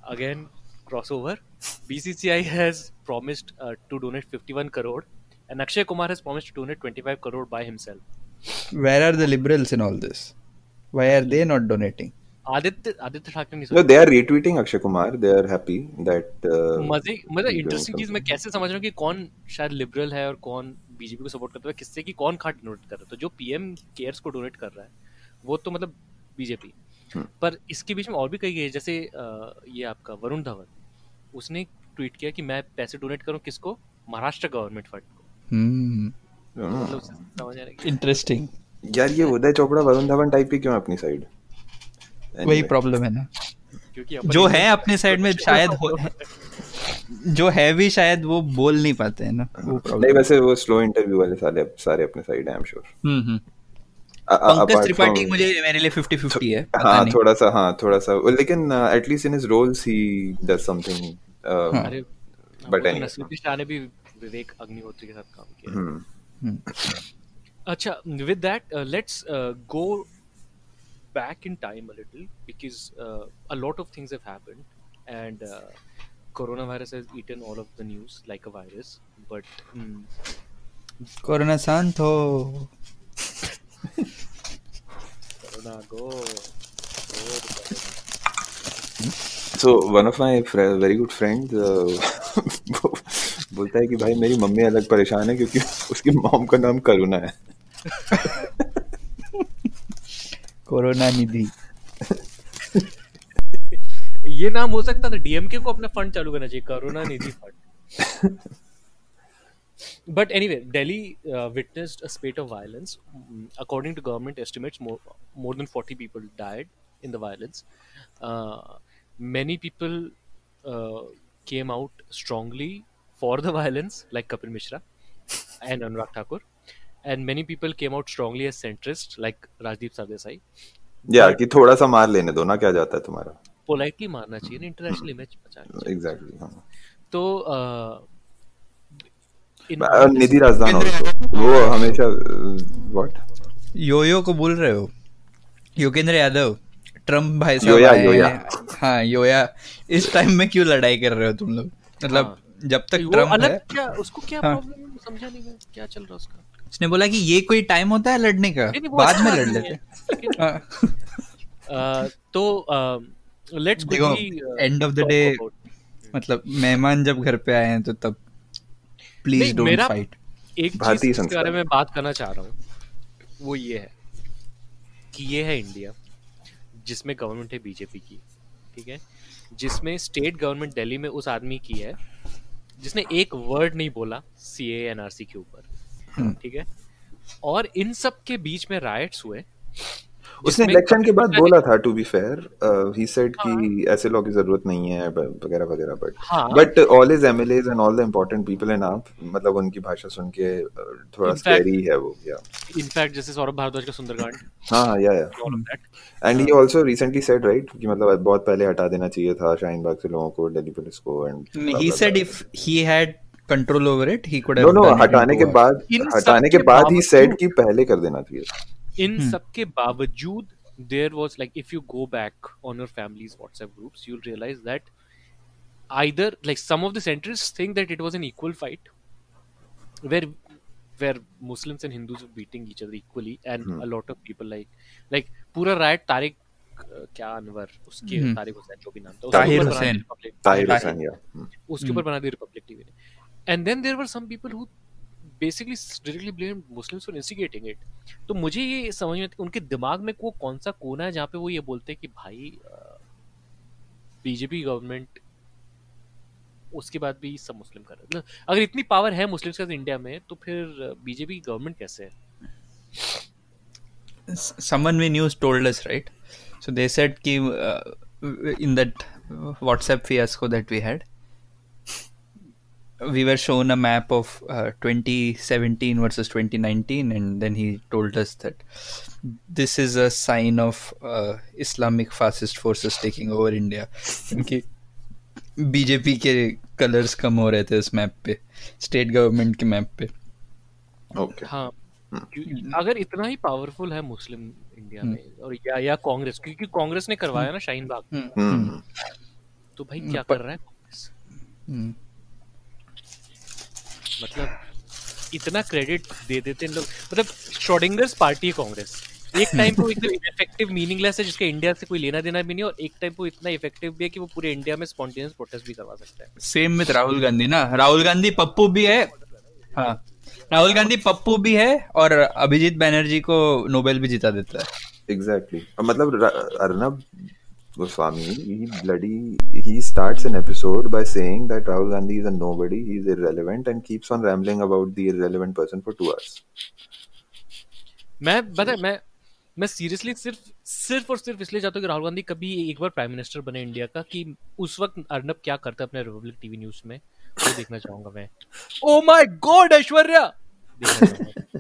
S3: again crossover. B C C I has promised uh, to donate fifty-one crore, and Akshay Kumar has promised to donate twenty-five crore by himself.
S5: Where are the liberals in all this? Why are they not donating?
S3: Aditya Aditya Thackeray नहीं
S4: No, they are retweeting Akshay Kumar. They are happy that. Uh,
S3: मजे मतलब
S4: he's
S3: interesting
S4: doing
S3: चीज मैं कैसे समझ रहा हूँ कि कौन शायद लिबरल है और कौन बीजेपी को सपोर्ट करता है, किससे कि कौन खाट डोनेट कर रहा है. तो जो पीएम केयर्स को डोनेट कर रहा है वो तो मतलब बीजेपी. पर इसके बीच में और भी कई गए, जैसे अ, ये आपका वरुण धवन, उसने ट्वीट किया कि मैं पैसे डोनेट करूं किसको, महाराष्ट्र गवर्नमेंट फंड को.
S5: Hmm.
S3: मतलब उससे समझ आ रहा है कि
S5: Interesting.
S4: यार ये उदय चोपड़ा वरुण धवन टाइप ही क्यों है अपनी साइड?
S5: वही प्रॉब्लम है ना,
S3: क्योंकि अपन
S5: जो
S3: इंडियन
S5: है अपने साइड में शायद हो, जो है भी शायद वो बोल नहीं पाते हैं ना, वो
S4: नहीं,
S5: प्रॉब्लम.
S4: वैसे वो स्लो इंटरव्यू वाले सारे सारे अपने साइड है, I am sure.
S5: Hmm hmm. Pankaj Tripathi मुझे मेरे लिए फिफ्टी फिफ्टी है, पता
S4: हाँ
S5: नहीं.
S4: थोड़ा सा हाँ थोड़ा सा वो, लेकिन at least in his roles he does something.
S3: अरे
S4: But
S3: but
S4: anyway.
S3: Naseeruddin Shah ने भी विवेक अग्निहोत्री के साथ काम किया.
S4: हम्म
S5: हम्म.
S3: अच्छा, with that uh, let's uh, go back in time a little, because uh, a lot of things have happened, and uh, coronavirus has eaten all of the news like a virus. But mm,
S5: corona शांत हो.
S3: corona go, go the corona.
S4: So one of my fr- very good friends uh, बोलता है कि भाई मेरी mummy अलग परेशान है क्योंकि उसकी मॉम का नाम करुणा है.
S5: कोरोना निधि.
S3: ये नाम हो सकता था. डीएमके को अपना फंड चालू करना चाहिए, Karuna Nidhi fund. But anyway, Delhi uh, witnessed a spate of violence. Mm, According to government estimates, more, more than forty people died in the violence. Uh, many people uh, came out strongly for the violence, like Kapil Mishra and Anurag Thakur. And many people came out strongly as centrist, like Rajdeep Sardesai.
S4: या कि थोड़ा सा मार लेने दो ना, क्या जाता है तुम्हारा.
S3: Politely मारना चाहिए ना, इंटरनेशनल इमेज बचानी चाहिए.
S4: एग्जैक्टली हाँ.
S3: तो uh, in
S4: और
S3: all this-
S4: Nidhi Razdan also, वो हमेशा व्हाट
S5: योयो को बोल रहे हो? योगेंद्र यादव, ट्रम्प भाई साहब
S4: योया,
S5: आए
S4: योया.
S5: हैं. हाँ योया. इस टाइम में क्यों लड़ाई कर रहे हो तुम लोग? मतलब
S3: हाँ.
S5: जब तक
S3: वो
S5: ट्रम्प
S3: अलग
S5: है.
S3: क्या, उसको क्या
S5: हाँ.
S3: प्रॉब्लम समझा नहीं मैं, क्या चल रहा है उसका.
S5: उसने बोला कि ये कोई टाइम होता है लड़ने का,
S3: नहीं, नहीं, वो
S5: बाद
S3: अच्छा
S5: में
S3: बात
S5: लड़
S3: नहीं
S5: लेते.
S3: है, लेकिन,
S5: हाँ.
S3: अ, तो लेट्स
S5: देखो, end of the day, मतलब मेहमान जब घर पे आए हैं तो तब प्लीज
S3: नहीं,
S5: डोंट
S3: मेरा-
S5: फाइट.
S3: एक चीज
S4: भारतीय
S3: जिसके
S4: संस्कार.
S3: बारे में बात करना चाह रहा हूँ वो ये है कि ये है इंडिया, जिसमें गवर्नमेंट है बीजेपी की, ठीक है, जिसमें स्टेट गवर्नमेंट दिल्ली में उस आदमी की है जिसने एक वर्ड नहीं बोला सीए एनआरसी के ऊपर, ठीक है, और इन सब के बीच में राइट्स हुए.
S4: उसने
S3: जिसमें
S4: इलेक्शन के बाद
S3: कपिल
S4: बोला था, to be fair he said कि ऐसे लॉ की जरूरत नहीं है वगैरह वगैरह, बट
S3: हाँ.
S4: But all his MLAs and all the important people in AAP, मतलब उनकी भाषा सुन के uh, थोड़ा
S3: In fact-
S4: स्कैरी है वो. या
S3: इनफैक्ट जैसे सौरभ भारद्वाज का सुंदरकांड,
S4: हाँ हाँ yeah yeah
S3: all of that.
S4: And he also recently said right कि मतलब बहुत पहले हटा देना चाहिए था शाहीन बाग से लोगों को, दिल्ली पुलिस को. And
S5: he said if he had control over it he could
S4: no
S5: have
S4: no
S5: done it.
S4: हटाने के बाद
S3: इन
S4: हटाने
S3: सब
S4: के
S3: के
S4: बाद ही सेड
S3: बावजूद-
S4: कि पहले कर देना चाहिए.
S3: In सबके बावजूद there was like, if you go back on your family's WhatsApp groups, you'll realize that either like some of the centrists think that it was an equal fight where where Muslims and Hindus were beating each other equally, and a lot of people like like पूरा riot Tariq uh, क्या अनवर उसके
S5: हम्म.
S3: तारिक हुसैन जो भी नाम था, उसके
S5: ताहिर
S3: ऊपर बना दी
S5: हुसैन.
S3: Republic-
S4: ताहिर
S5: ताहिर.
S4: हुसैन या
S3: उसके ऊपर बना दी रिपब्लिक टीवी ने. And then there were some people who basically directly blame Muslims for instigating it. तो मुझे ये समझ में आता है कि उनके दिमाग में वो कौन सा कोना है जहाँ पे वो ये बोलते हैं कि भाई बीजेपी गवर्नमेंट उसके बाद भी सब मुस्लिम कर रहे हैं. अगर इतनी पावर है मुस्लिम्स के साथ इंडिया में तो फिर बीजेपी गवर्नमेंट कैसे है?
S5: Someone we knew told us, right? So they said कि uh, in that WhatsApp fiasco that we had, we were shown a map of uh, twenty seventeen versus twenty nineteen, and then he told us that this is a sign of uh, Islamic fascist forces taking over India. क्योंकि BJP के colours कम हो रहे थे उस map पे, state government के map पे.
S4: ओके.
S3: हाँ, क्योंकि अगर इतना ही पावरफुल है मुस्लिम इंडिया में, और या या कांग्रेस, क्योंकि कांग्रेस ने करवाया ना शाहीन बाग,
S4: हम्म
S3: तो भाई क्या
S5: पर-
S3: कर रहा है कांग्रेस?
S5: हम्म,
S3: मतलब इतना क्रेडिट दे देते हैं लोग, मतलब श्रोडिंगर्स पार्टी है कांग्रेस। एक टाइम पे वो एकदम इफेक्टिव मीनिंगलेस है जिसका इंडिया से कोई लेना देना भी नहीं, और एक टाइम पे वो इतना इफेक्टिव भी है कि वो पूरे इंडिया में स्पॉन्टेनियस प्रोटेस्ट भी करवा सकता है।
S5: सेम विथ राहुल गांधी ना, राहुल गांधी पप्पू भी है, हाँ राहुल गांधी पप्पू भी है और अभिजीत बैनर्जी को नोबेल भी जिता देता है।
S4: Exactly. Uh, मतलब Ra- Arnab Goswami, he bloody he starts an episode by saying that Rahul Gandhi is a nobody, he is irrelevant, and keeps on rambling about the irrelevant person for two hours.
S3: मैं बता मैं मैं seriously सिर्फ सिर्फ और सिर्फ इसलिए चाहता हूँ कि राहुल गांधी कभी एक बार प्राइम मिनिस्टर बने इंडिया का, कि उस वक्त अर्नब क्या करता है अपने रिपब्लिक टीवी न्यूज में, वो देखना चाहूंगा मैं। ओ माय गॉड ऐश्वर्या, देखना चाहूंगा।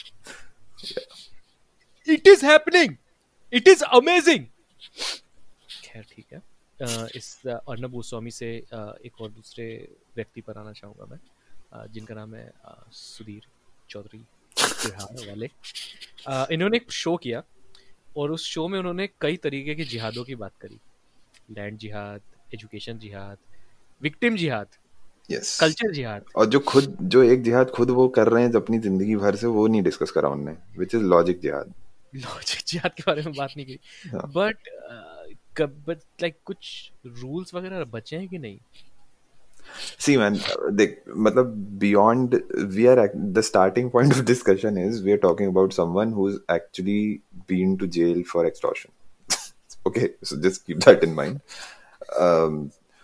S3: It is happening, it is amazing. खैर ठीक है, अ, इस अ, अर्नब गोस्वामी से अ, एक और दूसरे व्यक्ति पर आना चाहूंगा मैं, अ, जिनका नाम है अ, सुधीर चौधरी बिहार वाले। अ, इन्होंने एक शो किया और उस शो में उन्होंने कई तरीके की जिहादों की बात करी। लैंड जिहाद, एजुकेशन जिहाद, विक्टिम जिहाद,
S4: Yes.
S3: कल्चर जिहाद।
S4: और जो खुद जो एक जिहाद खुद वो कर रहे हैं अपनी जिंदगी भर से, वो नहीं डिस्कस करा उनने, which is लॉजिक जिहाद।
S3: लॉजिक जिहाद के बारे में बात नहीं की,
S4: हाँ।
S3: बट बट लाइक कुछ रूल्स वगैरह बचे हैं कि नहीं?
S4: See man, देख मतलब beyond, we are act- the starting point of discussion is we are talking about someone who's actually been to jail for extortion. Okay, so just keep that in mind. Um,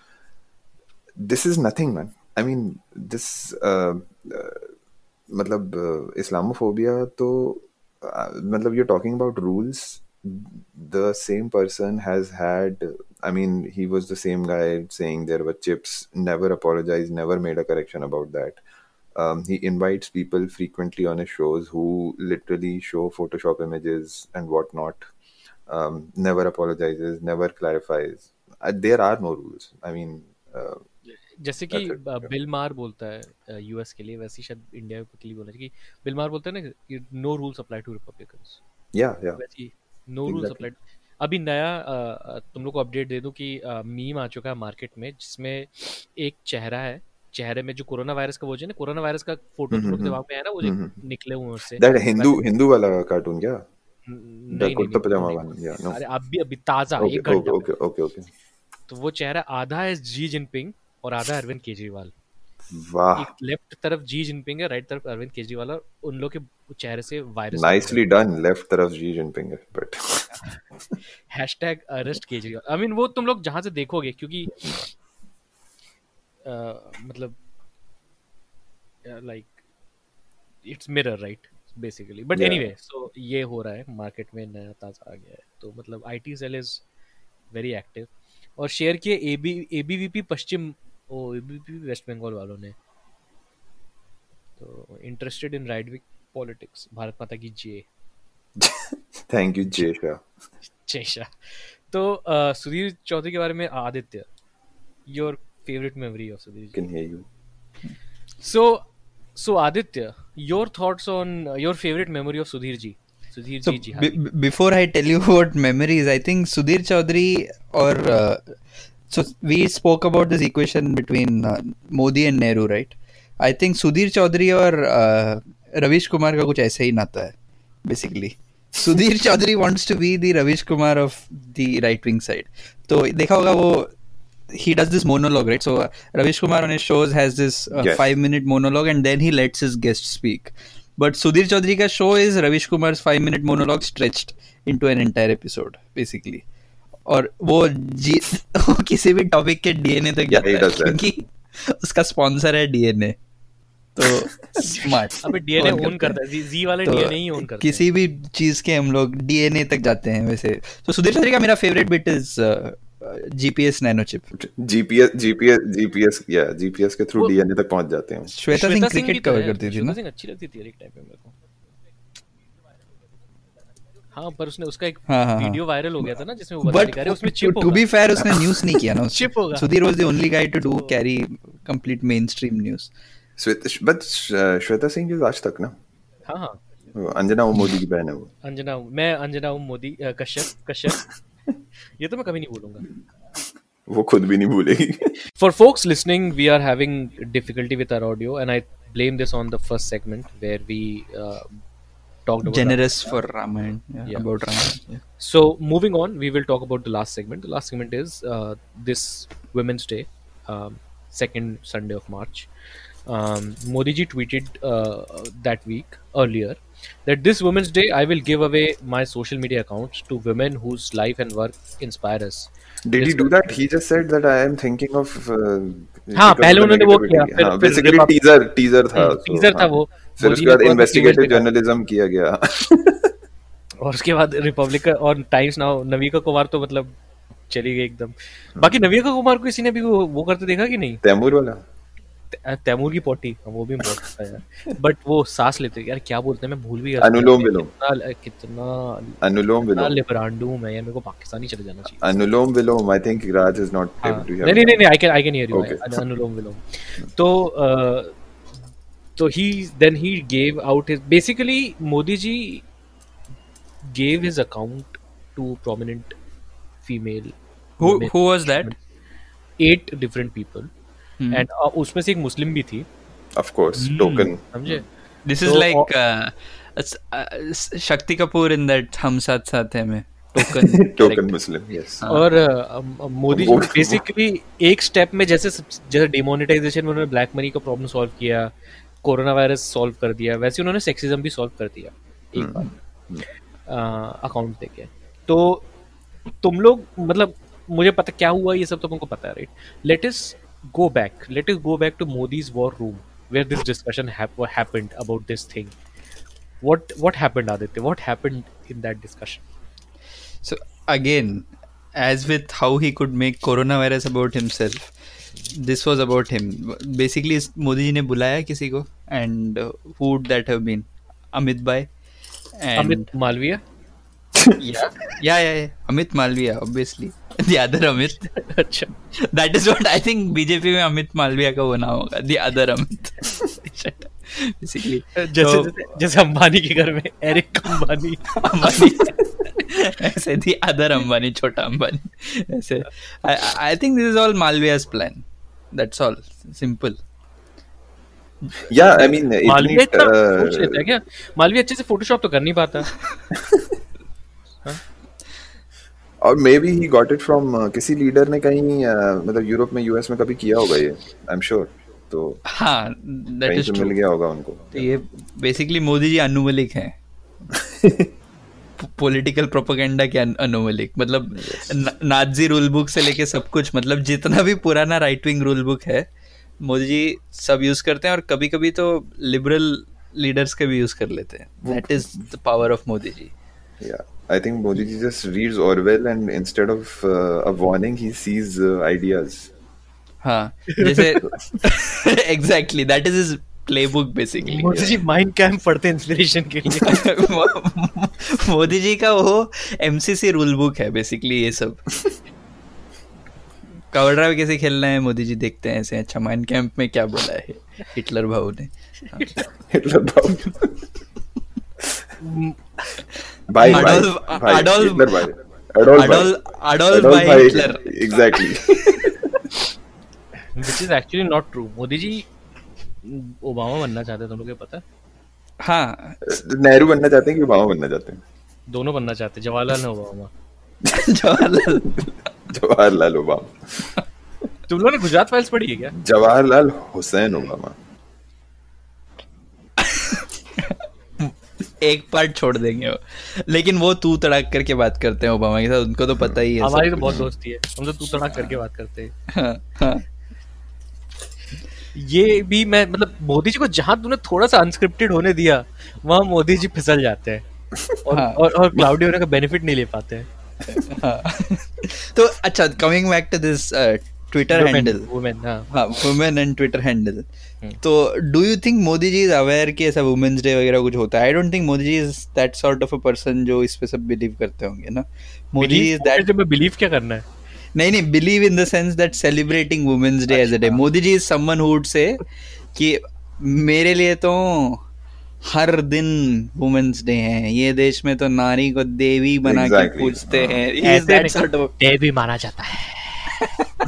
S4: this is nothing, man. I mean, this uh, uh, मतलब Islamophobia तो uh, मतलब you're talking about rules. The same person has had, I mean, he was the same guy saying there were chips, never apologized, never made a correction about that. Um, he invites people frequently on his shows who literally show Photoshop images and whatnot. Um, never apologizes, never clarifies. Uh, there are no rules. I mean, uh,
S3: जैसे कि
S4: That's it,
S3: a,
S4: yeah.
S3: Bill मार बोलता है US के लिए, वैसे ही शायद India के लिए बोलना चाहिए कि बिल मार बोलता है ना कि no rules apply to Republicans,
S4: yeah, yeah.
S3: वैसे ही नो रूल्स
S4: Exactly.
S3: अप्लाई। अभी नया अ, अ, तुम लोग को अपडेट दे दूं कि मीम आ चुका है मार्केट में, जिसमें एक चेहरा है, चेहरे में जो कोरोना वायरस का वो जो है ना, कोरोना वायरस का फोटो तुम लोग के दिमाग में है ना, वो जो
S4: हम्म,
S3: निकले हुए हैं उससे,
S4: That Hindu
S3: वैसे
S4: Hinदू वाला कार्टून क्या?
S3: न-
S4: The
S3: नहीं नहीं
S4: कुर्ता
S3: नहीं वो
S4: पजामा
S3: नहीं।
S4: one, yeah, no.
S3: अरे अभी अभी ताजा
S4: Okay,
S3: एक
S4: okay,
S3: घंटा
S4: okay, okay, okay.
S3: तो वो चेहरा आधा है जी जिनपिंग और आधा है अरविंद केजरीवाल।
S4: वाह,
S3: एक लेफ्ट तरफ जी जिनपिंग है, राइट तरफ अरविंद केजरीवाल, और उन लोग के चेहरे से वायरस
S4: nicely done. Left तरफ जी जिनपिंग है, but
S3: hashtag arrest Kejriwal. I mean वो तुम लोग जहां से देखोगे, क्योंकि अ, मतलब like it's mirror right basically, but
S4: Yeah.
S3: Anyway so ये हो रहा है मार्केट में, नया ताजा आ गया है, तो मतलब IT cell is very active. और शेयर किए एबी एबीवीपी पश्चिम, ओ एबीवीपी वेस्ट बंगाल वालों ने, तो interested in right wing politics, Bharat Mata की जय।
S4: Thank you, Jay Shah.
S3: Jay Shah. तो अ, सुधीर चौधरी के बारे में, Aditya, your favourite memory of Sudhir ji.
S4: Can hear you.
S3: So, so Aditya, your thoughts on uh, your favorite memory of Sudhir ji? Sudhir
S5: So
S3: ji
S5: b-
S3: Jihadi.
S5: b- before I tell you what memories, I think Sudhir Chaudhary or uh, so we spoke about this equation between uh, Modi and Nehru, right? I think Sudhir Chaudhary और uh, Ravish Kumar का कुछ ऐसा ही नाता है basically. Sudhir Chaudhary wants to be the Ravish Kumar of the right wing side. तो देखा होगा वो he does this monologue, right? So uh, Ravish Kumar on his shows has this uh,
S4: Yes.
S5: five minute monologue and then he lets his guests speak. But Sudhir Chaudhary ka show is Ravish Kumar's five minute monologue stretched into an entire episode, basically. और वो जी वो किसी भी topic के DNA तक जाता
S4: he
S5: है
S4: does that.
S5: क्योंकि उसका स्पॉन्सर है डीएनए, तो स्मार्ट।
S3: अबे डीएनए ओन करता है, जी जी वाले
S5: तो
S3: डीएनए ही ओन करते
S5: किसी भी चीज के हम लोग डीएनए तक जाते हैं वैसे। तो सुधीर चौधरी का मेरा favourite bit is GPS nano chip.
S4: G P S, G P S, G P S, yeah, G P S के थ्रू
S3: वो-
S4: D N A तक पहुंच जाते हैं।
S3: हैं।
S5: श्वेता सिंह
S3: भी
S5: क्रिकेट
S3: तो
S5: कवर
S3: है,
S5: करती थी
S3: श्वेता
S5: ना।
S3: सिंह अच्छी लगती थी एक टाइम पे मेरे को। हाँ, पर उसने उसका एक
S5: हाँ, हाँ, हाँ।
S3: वीडियो वायरल हो गया था ना, जिसमें वो बता
S5: बट
S3: दिखा रहे उसमें चिप
S5: टू बी
S3: होगा।
S5: फेयर उसने न्यूज़ नहीं किया ना।
S3: Chip होगा।
S5: Sudhir was the only guy to do carry complete mainstream news.
S4: Shweta, but uh, Shweta Singh is Aaj Tak ना,
S3: हाँ हाँ,
S4: वो अंजना वो मोदी की बहन है वो।
S3: अंजना हूँ मैं, अंजना हूँ मोदी, अ, कश्यप कश्यप ये तो मैं कभी नहीं बोलूंगा।
S4: वो खुद भी नहीं भूलेगी.
S3: For folks listening, we are having difficulty with our audio, and I blame this on the first segment where we uh, talked about
S5: Generous for Ramayana, yeah,
S3: Yeah.
S5: about Ramayana. Yeah.
S3: So moving on, we will talk about the last segment. The last segment is uh, this Women's Day, um, second Sunday of March. Um, Modi ji tweeted uh, that week earlier that this Women's Day I will give away my social media accounts to women whose life and work inspire us.
S4: Did he
S3: This
S4: do
S3: was-
S4: that? He just said that I am thinking of. Uh,
S3: हाँ,
S4: because
S3: पहले
S4: of the
S3: उन्होंने वो
S4: negativity.
S3: किया, फिर-
S4: हाँ,
S3: फिर
S4: basically
S3: Republic-
S4: teaser teaser था.
S3: हम्म,
S4: so,
S3: teaser था
S4: हाँ.
S3: वो।
S4: फिर
S3: मोदी
S4: उसके
S3: ने
S4: बाद
S3: बहुत
S4: इन्वेस्टिगेटिव
S3: image दिखाया।
S4: जर्नलिज्म किया गया.
S3: और उसके बाद रिपब्लिक और टाइम्स नाउ नविका कुमार तो मतलब चली गई एकदम. बाकी नविका कुमार को किसी ने भी वो, वो करते देखा कि नहीं?
S4: तैमूर वाला.
S3: तै- तैमूर की पोटी, वो भी बहुत अच्छा है यार. बट वो सांस लेते यार, क्या बोलते हैं, मैं भूल भी गया.
S4: अनुलोम विलोम.
S3: कितना कितना
S4: अनुलोम
S3: कितना
S4: विलोम.
S3: लिबरांडूम है यार, मेरे को पाकिस्तानी चले जाना चाहिए.
S4: अनुलोम विलोम. I think Raj is not
S3: हाँ,
S4: able to
S3: नहीं
S4: hear.
S3: नहीं नहीं नहीं, I can I can hear you.
S4: Okay.
S3: अनुलोम विलोम. तो uh, तो he then he gave out his, basically Modi ji gave his account to prominent female
S5: Who
S3: women.
S5: who was that?
S3: eight different people
S5: Hmm.
S3: and uh, उसमें से एक मुस्लिम भी थी.
S4: Of course, token.
S3: समझे?
S5: This is
S3: So,
S5: like uh, it's, uh, Shakti Kapoor in that हम साथ साथ हैं में token.
S4: Token
S5: character.
S4: Muslim. Yes.
S3: और uh, मोदी जी
S4: वो-
S3: बेसिकली एक स्टेप में, जैसे जैसे डिमोनेटाइजेशन में उन्होंने ब्लैक मनी का प्रॉब्लम सॉल्व किया, कोरोना वायरस सॉल्व कर दिया, वैसे उन्होंने सेक्सिज्म भी सॉल्व कर दिया एक बार अकाउंट देके. तो तुम लोग मतलब, मुझे पता क्या हुआ ये सब तो तुमको पता है, right? Let us go back let us go back to Modi's war room where this discussion happened about this thing. What what happened Aditya? What happened in that discussion?
S5: So again, as with how he could make coronavirus about himself, this was about him. Basically, Modi ji ने बुलाया किसी को, and uh, who would that have been? Amit Bhai. And
S3: Amit Malviya.
S5: yeah, yeah, yeah, yeah. Amit Malviya, obviously. The other Amit.
S3: अच्छा.
S5: That is what I think B J P में अमित मालविया का वो नाम होगा. The other Amit. Basically.
S3: जैसे
S5: तो-
S3: जैसे जैसे अंबानी के घर में एरिक अंबानी.
S5: अंबानी ऐसे दी अदर अंबानी, छोटा अंबानी ऐसे. I think this is all Malviya's plan. That's all simple.
S4: Yeah, I mean, it
S3: Malviya
S4: need,
S3: इतना
S4: uh,
S3: सोच लेता है क्या? मालविया अच्छे से फोटोशॉप तो कर नहीं पाता.
S4: और maybe he got it from किसी लीडर ने कहीं uh, मतलब यूरोप में यूएस में कभी किया होगा ये. I am sure. तो
S5: हाँ, दैट
S4: कहीं
S5: इज
S4: से
S5: ट्रू.
S4: मिल गया होगा उनको.
S5: तो ये बेसिकली मोदी जी अनुमलिक हैं. पॉलिटिकल प्रोपेगेंडा के अनुमलिक, मतलब नाजी रूल बुक से लेके सब कुछ, मतलब जितना भी पुराना राइट विंग रूल बुक है मोदी जी सब यूज करते हैं, और कभी कभी तो लिबरल लीडर्स के भी यूज कर लेते हैं. That is the power of Modi ji.
S4: Yeah, I think Modi ji just reads Orwell and instead of uh, a warning, he sees uh, ideas.
S5: हाँ, जैसे exactly that is his playbook basically.
S3: Modi ji Mein Kampf पढ़ते हैं inspiration के लिए.
S5: मोदी जी का वो MCC rule book है basically ये सब. कवर ड्राइव कैसे खेलना है मोदी जी देखते हैं ऐसे. अच्छा, माइंड कैंप में क्या बोला है हिटलर भाऊ ने.
S4: Hitler भाई. भाई भाई
S5: Adolf-
S4: भाई
S5: Adolf-
S4: Hitler भाई. Adolf भाई.
S5: Adolf Adolf
S4: Adolf
S5: by
S4: भाई.
S5: Hitler.
S4: Exactly.
S3: Which is actually not true. Modi ji Obama बनना चाहते हैं, तुम लोग को पता है?
S5: हाँ.
S4: नेहरू बनना चाहते हैं कि ओबामा बनना चाहते हैं?
S3: दोनों बनना चाहते हैं, जवाहरलाल ने ओबामा.
S5: जवाहरलाल.
S4: जवाहरलाल ओबामा.
S3: तुम लोगों ने गुजरात फाइल्स पढ़ी है क्या?
S4: Jawaharlal Hussein Obama.
S5: एक पार्ट छोड़ देंगे वो, लेकिन वो तू तड़ाक करके बात करते हैं ओबामा के साथ, उनको तो पता ही है.
S3: हमारी
S5: सब
S3: तो बहुत दोस्ती है, हम तो तू तड़ाक करके बात करते हैं.
S5: कुछ. हाँ, हाँ.
S3: ये भी मैं मतलब मोदी जी को जहां तूने थोड़ा सा अनस्क्रिप्टेड होने दिया, वहां मोदी जी फिसल जाते हैं और
S5: हाँ.
S3: और, और क्लाउडी होने का बेनिफिट नहीं ले पाते हैं.
S5: तो अच्छा, coming back to this Twitter handle.
S3: Women. हाँ.
S5: हाँ, वुमेन एंड ट्विटर हैंडल. तो do you think Modi ji is aware कि ऐसा वुमेन्स डे वगैरह कुछ होता है? I don't think Modi ji is that sort of a person जो इस पे सब बिलीव करते होंगे ना. Modi ji is that.
S3: जब मैं बिलीव क्या करना है?
S5: नहीं नहीं, believe in the sense that celebrating women's day as a day. Modi ji is someone who would say कि मेरे लिए तो हर दिन वुमेन्स डे है, ये देश में तो नारी को देवी बना के
S4: Exactly.
S5: पूजते हैं. He is
S3: ऐसे
S5: that
S3: नहीं,
S5: sort of.
S3: देवी माना जाता है.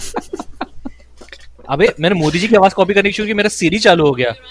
S3: अबे मैंने मोदी जी की आवाज कॉपी करनी शुरू की, मेरा सिरी चालू हो गया.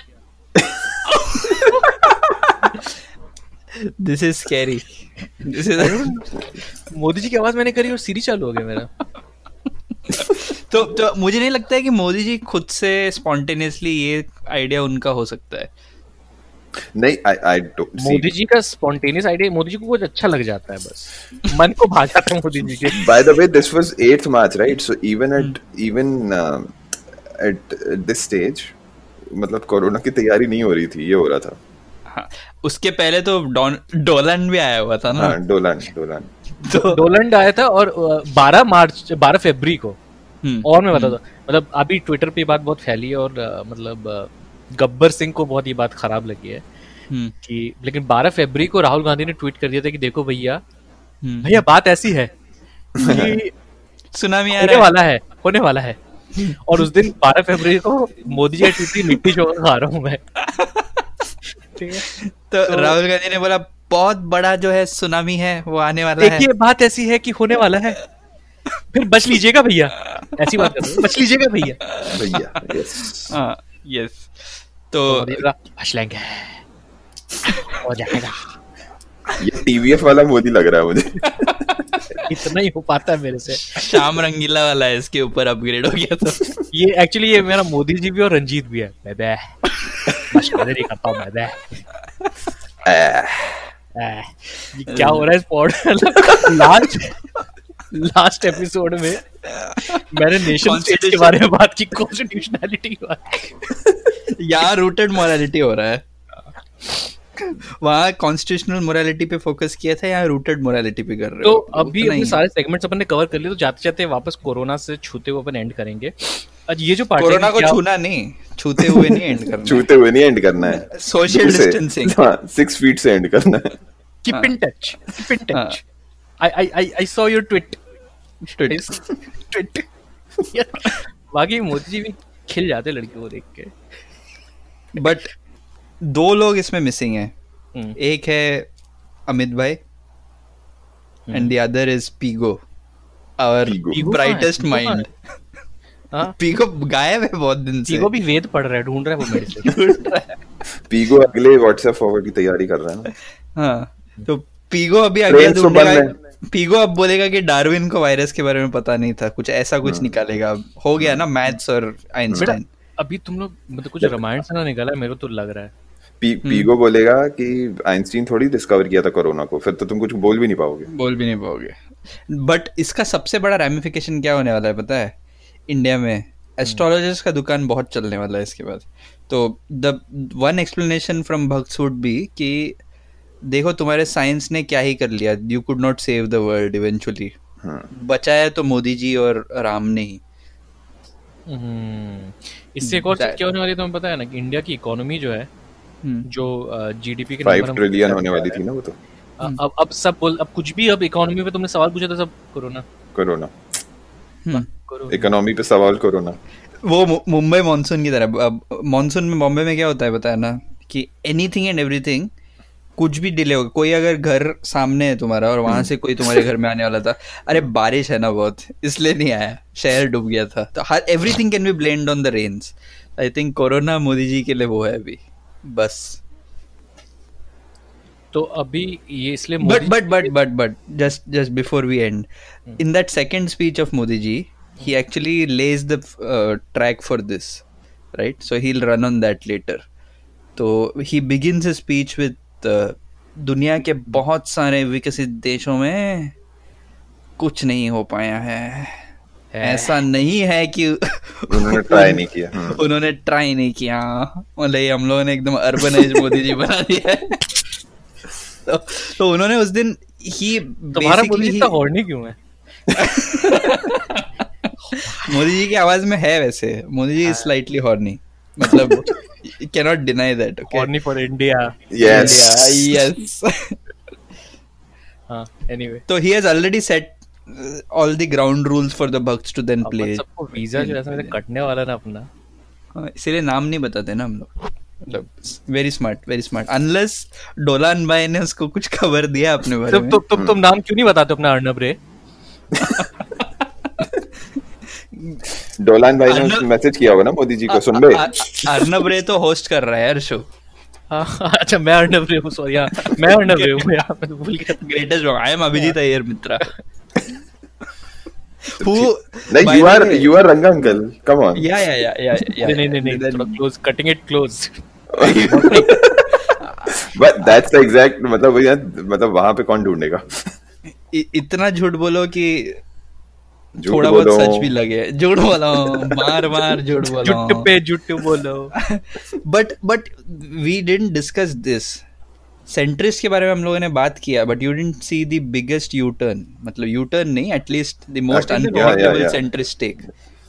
S5: This is scary. This is
S3: Modi ji की आवाज मैंने करी और सिरी चालू हो गया मेरा.
S5: तो तो मुझे नहीं लगता है कि मोदी जी खुद से स्पॉन्टेनियसली ये आइडिया उनका हो सकता है.
S4: नहीं, I I don't see.
S3: Modi ji का स्पॉन्टेनियस आइडिया, मोदी जी को कुछ अच्छा लग जाता है, बस मन को भा जाता है मोदी जी के.
S4: By the way, this was eighth March, right? So even at even uh, at this stage, मतलब कोरोना की तैयारी नहीं हो रही थी, ये हो रहा था.
S5: हाँ, उसके पहले तो डॉन डोलन भी आया हुआ था ना.
S4: हाँ, डोलान डोलान.
S5: तो
S3: डोलंड आया था और बारह मार्च बारह फरवरी को.
S5: हम्म,
S3: और मैं बताता हूँ, मतलब अभी ट्विटर पे ये बात बहुत फैली है और अ, मतलब अ, गब्बर सिंह को बहुत ये बात खराब लगी है
S5: हम्म,
S3: कि, लेकिन बारह फरवरी को राहुल गांधी ने ट्वीट कर दिया था कि देखो भैया,
S5: हम्म.
S3: भैया बात ऐसी है कि
S5: सुनामी आ
S3: होने
S5: रहा है.
S3: वाला है होने वाला है. और उस दिन बारह फरवरी को मोदी जी की ट्वीट लिट्टी चोखा खा रहा हूँ मैं. ठीक है,
S5: तो राहुल गांधी ने बोला बहुत बड़ा जो है सुनामी है वो आने वाला है.
S3: देखिए बात ऐसी है कि होने वाला है, फिर बच लीजिएगा भैया. ऐसी बात कर रहे हो, बच लीजिएगा भैया.
S4: भैया, yes.
S5: हाँ, यस. तो
S3: बच लेंगे, हो जाएगा.
S4: ये T V F वाला मोदी लग रहा है मुझे.
S3: इतना ही हो पाता है मेरे से.
S5: श्याम रंगीला वाला है, इसके ऊपर अपग्रेड हो गया. तो
S3: ये एक्चुअली ये मेरा मोदी जी भी और रंजीत भी है. मैं बे मशवरे नहीं करता हूँ मैं बे.
S4: Ah,
S3: ये क्या हो रहा है इस पॉड. लास्ट लास्ट एपिसोड में मैंने नेशन स्टेट्स के बारे में बात की, कॉन्स्टिट्यूशनैलिटी की बात.
S5: यहाँ रूटेड मोरालिटी हो रहा है. वहाँ कॉन्स्टिट्यूशनल मोरालिटी पे फोकस किया था, यहाँ रूटेड मोरालिटी पे कर रहे
S3: तो
S5: हो.
S3: अभी
S5: उतना
S3: अपने
S5: ही.
S3: सारे सेगमेंट्स अपन ने कवर कर लिए, तो जाते जाते वापस कोरोना से छूते हुए अपन एंड करेंगे. आज ये जो पार्टी
S5: कोरोना को छूना नहीं, छूते हुए नहीं एंड करना.
S4: छूते हुए नहीं एंड करना है.
S5: सोशल
S4: दूर से,
S5: डिस्टेंसिंग.
S4: हाँ, सिक्स फीट से एंड करना है.
S3: Keep in touch, keep in touch. I I I I saw your tweet tweet. बाकी मोदी जी भी खिल जाते लड़कियों को देख के.
S5: बट दो लोग इसमें मिसिंग हैं.
S3: हम्म.
S5: एक है अमित भाई एंड द अदर इज पीगो, आवर
S4: पीगो.
S3: पीगो
S5: ब्राइटेस्ट
S3: कहाँ है? पीगो
S5: माइंड.
S3: हाँ,
S5: पीगो गायब है बहुत दिन से.
S3: पीगो भी वेद पढ़ रहा है, ढूंढ रहा है वो मेडिसिन.
S4: पीगो अगले व्हाट्सएप फॉरवर्ड की तैयारी कर रहा है ना.
S5: हाँ, तो पीगो अभी आगे
S4: Trains तो बंद
S5: ढूंढेगा. पीगो अब बोलेगा कि डार्विन को वायरस के बारे में पता नहीं था, कुछ ऐसा कुछ निकालेगा. अब हो गया ना मैथ्स और
S3: बेटा
S5: आइंस्टाइन.
S3: अभी तुम लोग मतलब कुछ रामायण से ना निकाला है, मेरे को तो लग रहा है.
S4: पी, पीगो बोलेगा कि आइंस्टीन थोड़ी डिस्कवर किया था कोरोना को, फिर तो तुम कुछ बोल भी नहीं पाओगे.
S5: बोल भी नहीं पाओगे. बट इसका सबसे बड़ा रैमिफिकेशन क्या होने वाला है पता है? इंडिया में एस्ट्रोलॉजर्स का दुकान बहुत चलने वाला है इसके बाद. तो द वन एक्सप्लेनेशन फ्रॉम भक्स वुड बी कि देखो तुम्हारे साइंस ने क्या ही कर लिया, you could not save the world eventually. बचाया तो मोदी जी और राम ने ही.
S3: हम्म. इससे एक और चीज क्या होने वाली है तुम्हें पता है ना, कि इंडिया की इकोनॉमी जो है, जो जीडीपी के
S4: फाइव
S3: नंबर हम-
S4: ट्रिलियन होने वाली थी ना वो तो.
S3: अ- अब अब सब बोल, अब कुछ भी, अब इकोनॉमी पे तुमने सवाल पूछा था सब कोरोना
S4: कोरोना
S3: कोरोना.
S4: इकोनॉमी पे सवाल कोरोना.
S5: वो मु- मुंबई मानसून की तरह. अब मानसून में बॉम्बे में क्या होता है पता है ना, कि एनीथिंग एंड एवरीथिंग कुछ भी डिले होगा. कोई अगर घर सामने है तुम्हारा और वहां से कोई तुम्हारे घर में आने वाला था, अरे बारिश है ना बहुत इसलिए नहीं आया, शहर डूब गया था. तो हर everything can be blamed on the rains. I think corona Modi ji के लिए वो है अभी बस.
S3: तो अभी ये इसलिए
S5: But
S3: Modi
S5: but but but but just just before we end, in that second speech of Modi ji, he actually lays the uh, track for this, right? So he'll run on that later. So he begins his speech with uh, दुनिया के बहुत सारे विकसित देशों में कुछ नहीं हो पाया है. ऐसा नहीं है कि
S4: उन्होंने ट्राई नहीं किया. हम्म.
S5: उन्होंने ट्राई नहीं किया. मतलब हम लोगों ने एकदम अर्बनाइज मोदी जी बना दिया है. तो, तो उन्होंने उस दिन ही
S3: तुम्हारा मोदी जी इतना हॉर्नी क्यों है?
S5: मोदी जी की आवाज में है वैसे. Modi ji is slightly horny, मतलब can not deny that.
S3: Horny for India.
S4: Yes.
S5: Yes.
S3: हाँ, एनीवे.
S5: तो he has already set all the ground rules for the भक्ट्स टू देन प्ले.
S3: सबको वीजा जो ऐसा मेरे कटने वाला ना अपना.
S5: इसीलिए नाम नहीं बताते ना हम लोग. मतलब very smart, very smart. Unless डोलान भाई ने उसको कुछ खबर दिया अपने बारे
S3: तुम
S5: में.
S3: तुम तुम तुम नाम क्यों नहीं बताते अपना अर्नब रे?
S4: डोलान भाई ने
S5: अर्नब-
S4: मैसेज किया होगा ना मोदी जी को, सुन बे।
S5: अ- अ- अर्नब रे तो होस्ट कर रहा है यार शो।
S3: हाँ, अच्छा मैं अर्नब रे हूँ, सॉरी, हाँ मैं अर्नब रे हूँ यार, मैं तो भूल गया था।
S5: Greatest I am Abhijit Iyer Mitra. Who
S4: नहीं,
S5: by
S4: you
S5: the
S4: are
S5: way-
S4: you are Ranga uncle, come on.
S5: yeah yeah yeah yeah yeah
S3: नहीं नहीं नहीं, थोड़ा close, cutting it close.
S4: But that's the exact मतलब वही है, मतलब वहां पे कौन ढूंढेगा?
S5: इ- इतना झूठ बोलो कि
S4: झूठ
S5: थोड़ा बहुत
S4: बोलो।
S5: सच भी लगे। झूठ बोलो, बार बार झूठ
S3: जुट
S5: बोलो।
S3: पे जुट बोलो।
S5: But but we didn't discuss this. Centrist के बारे में हम लोगों ने बात किया, but you didn't see the biggest U turn, मतलब यू टर्न नहीं, at least the most
S4: Yeah, yeah, yeah,
S5: unpredictable
S4: yeah.
S5: Centrist take.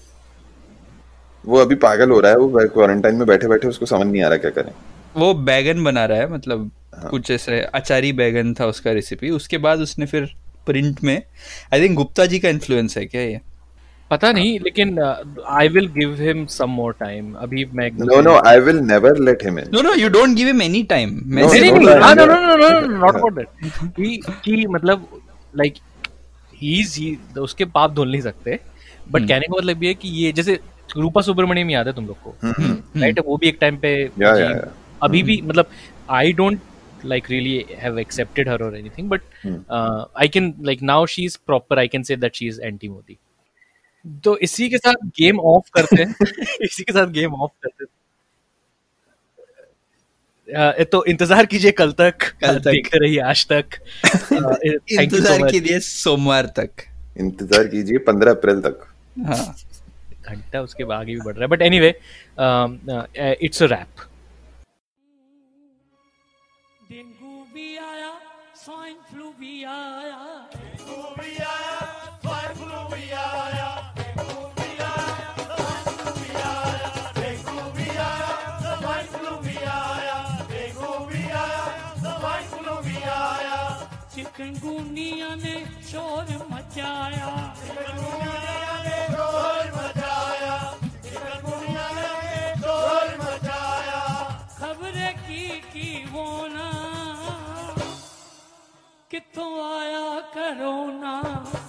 S4: वो अभी पागल हो रहा है, वो क्वारंटाइन में बैठे बैठे उसको समझ नहीं आ रहा क्या करें।
S5: वो बैगन बना रहा है, मतलब कुछ ऐसे अचारी बैगन था उसका रेसिपी। उसके बाद उसने फिर प्रिंट में, आई थिंक गुप्ता जी का इन्फ्लुएंस है क्या ये?
S3: पता नहीं, लेकिन I will give him some more time. अभी मैं
S4: No, no, I will never let him in.
S5: No no you don't give him any time. मैं
S4: No,
S3: नहीं नहीं
S4: no,
S3: नहीं,
S4: no,
S3: हाँ,
S4: no,
S3: no, no, no, no, not
S4: हाँ.
S3: about that. कि कि मतलब like he's he उसके पाप धुल नहीं सकते, बट कहने का मतलब ये है कि ये जैसे रूपा सुब्रमण्यम याद है तुम लोग को, राइट? वो भी एक टाइम पे
S4: Yeah,
S3: जी,
S4: yeah, yeah.
S3: अभी भी मतलब I don't like really have accepted her or anything, but uh, I can like now she's proper, I can say that she is anti Modi. तो इसी के साथ गेम ऑफ करते हैं। इसी के साथ गेम ऑफ करते हैं। uh, तो इंतजार कीजिए कल तक,
S5: कल तक।
S3: देखते रहिए आज तक। uh, thank you so
S5: इंतजार
S3: much.
S5: कीजिए सोमवार तक।
S4: इंतजार कीजिए पंद्रह अप्रैल तक।
S5: हाँ
S3: घंटा उसके आगे भी बढ़ रहा है, but anyway it's a wrap.
S2: Dengue भी आया, स्वाइन फ्लू भी आया, चिकनगुनिया ने शोर मचाया, खबरें की की वो ना, कित्थों आया करोना।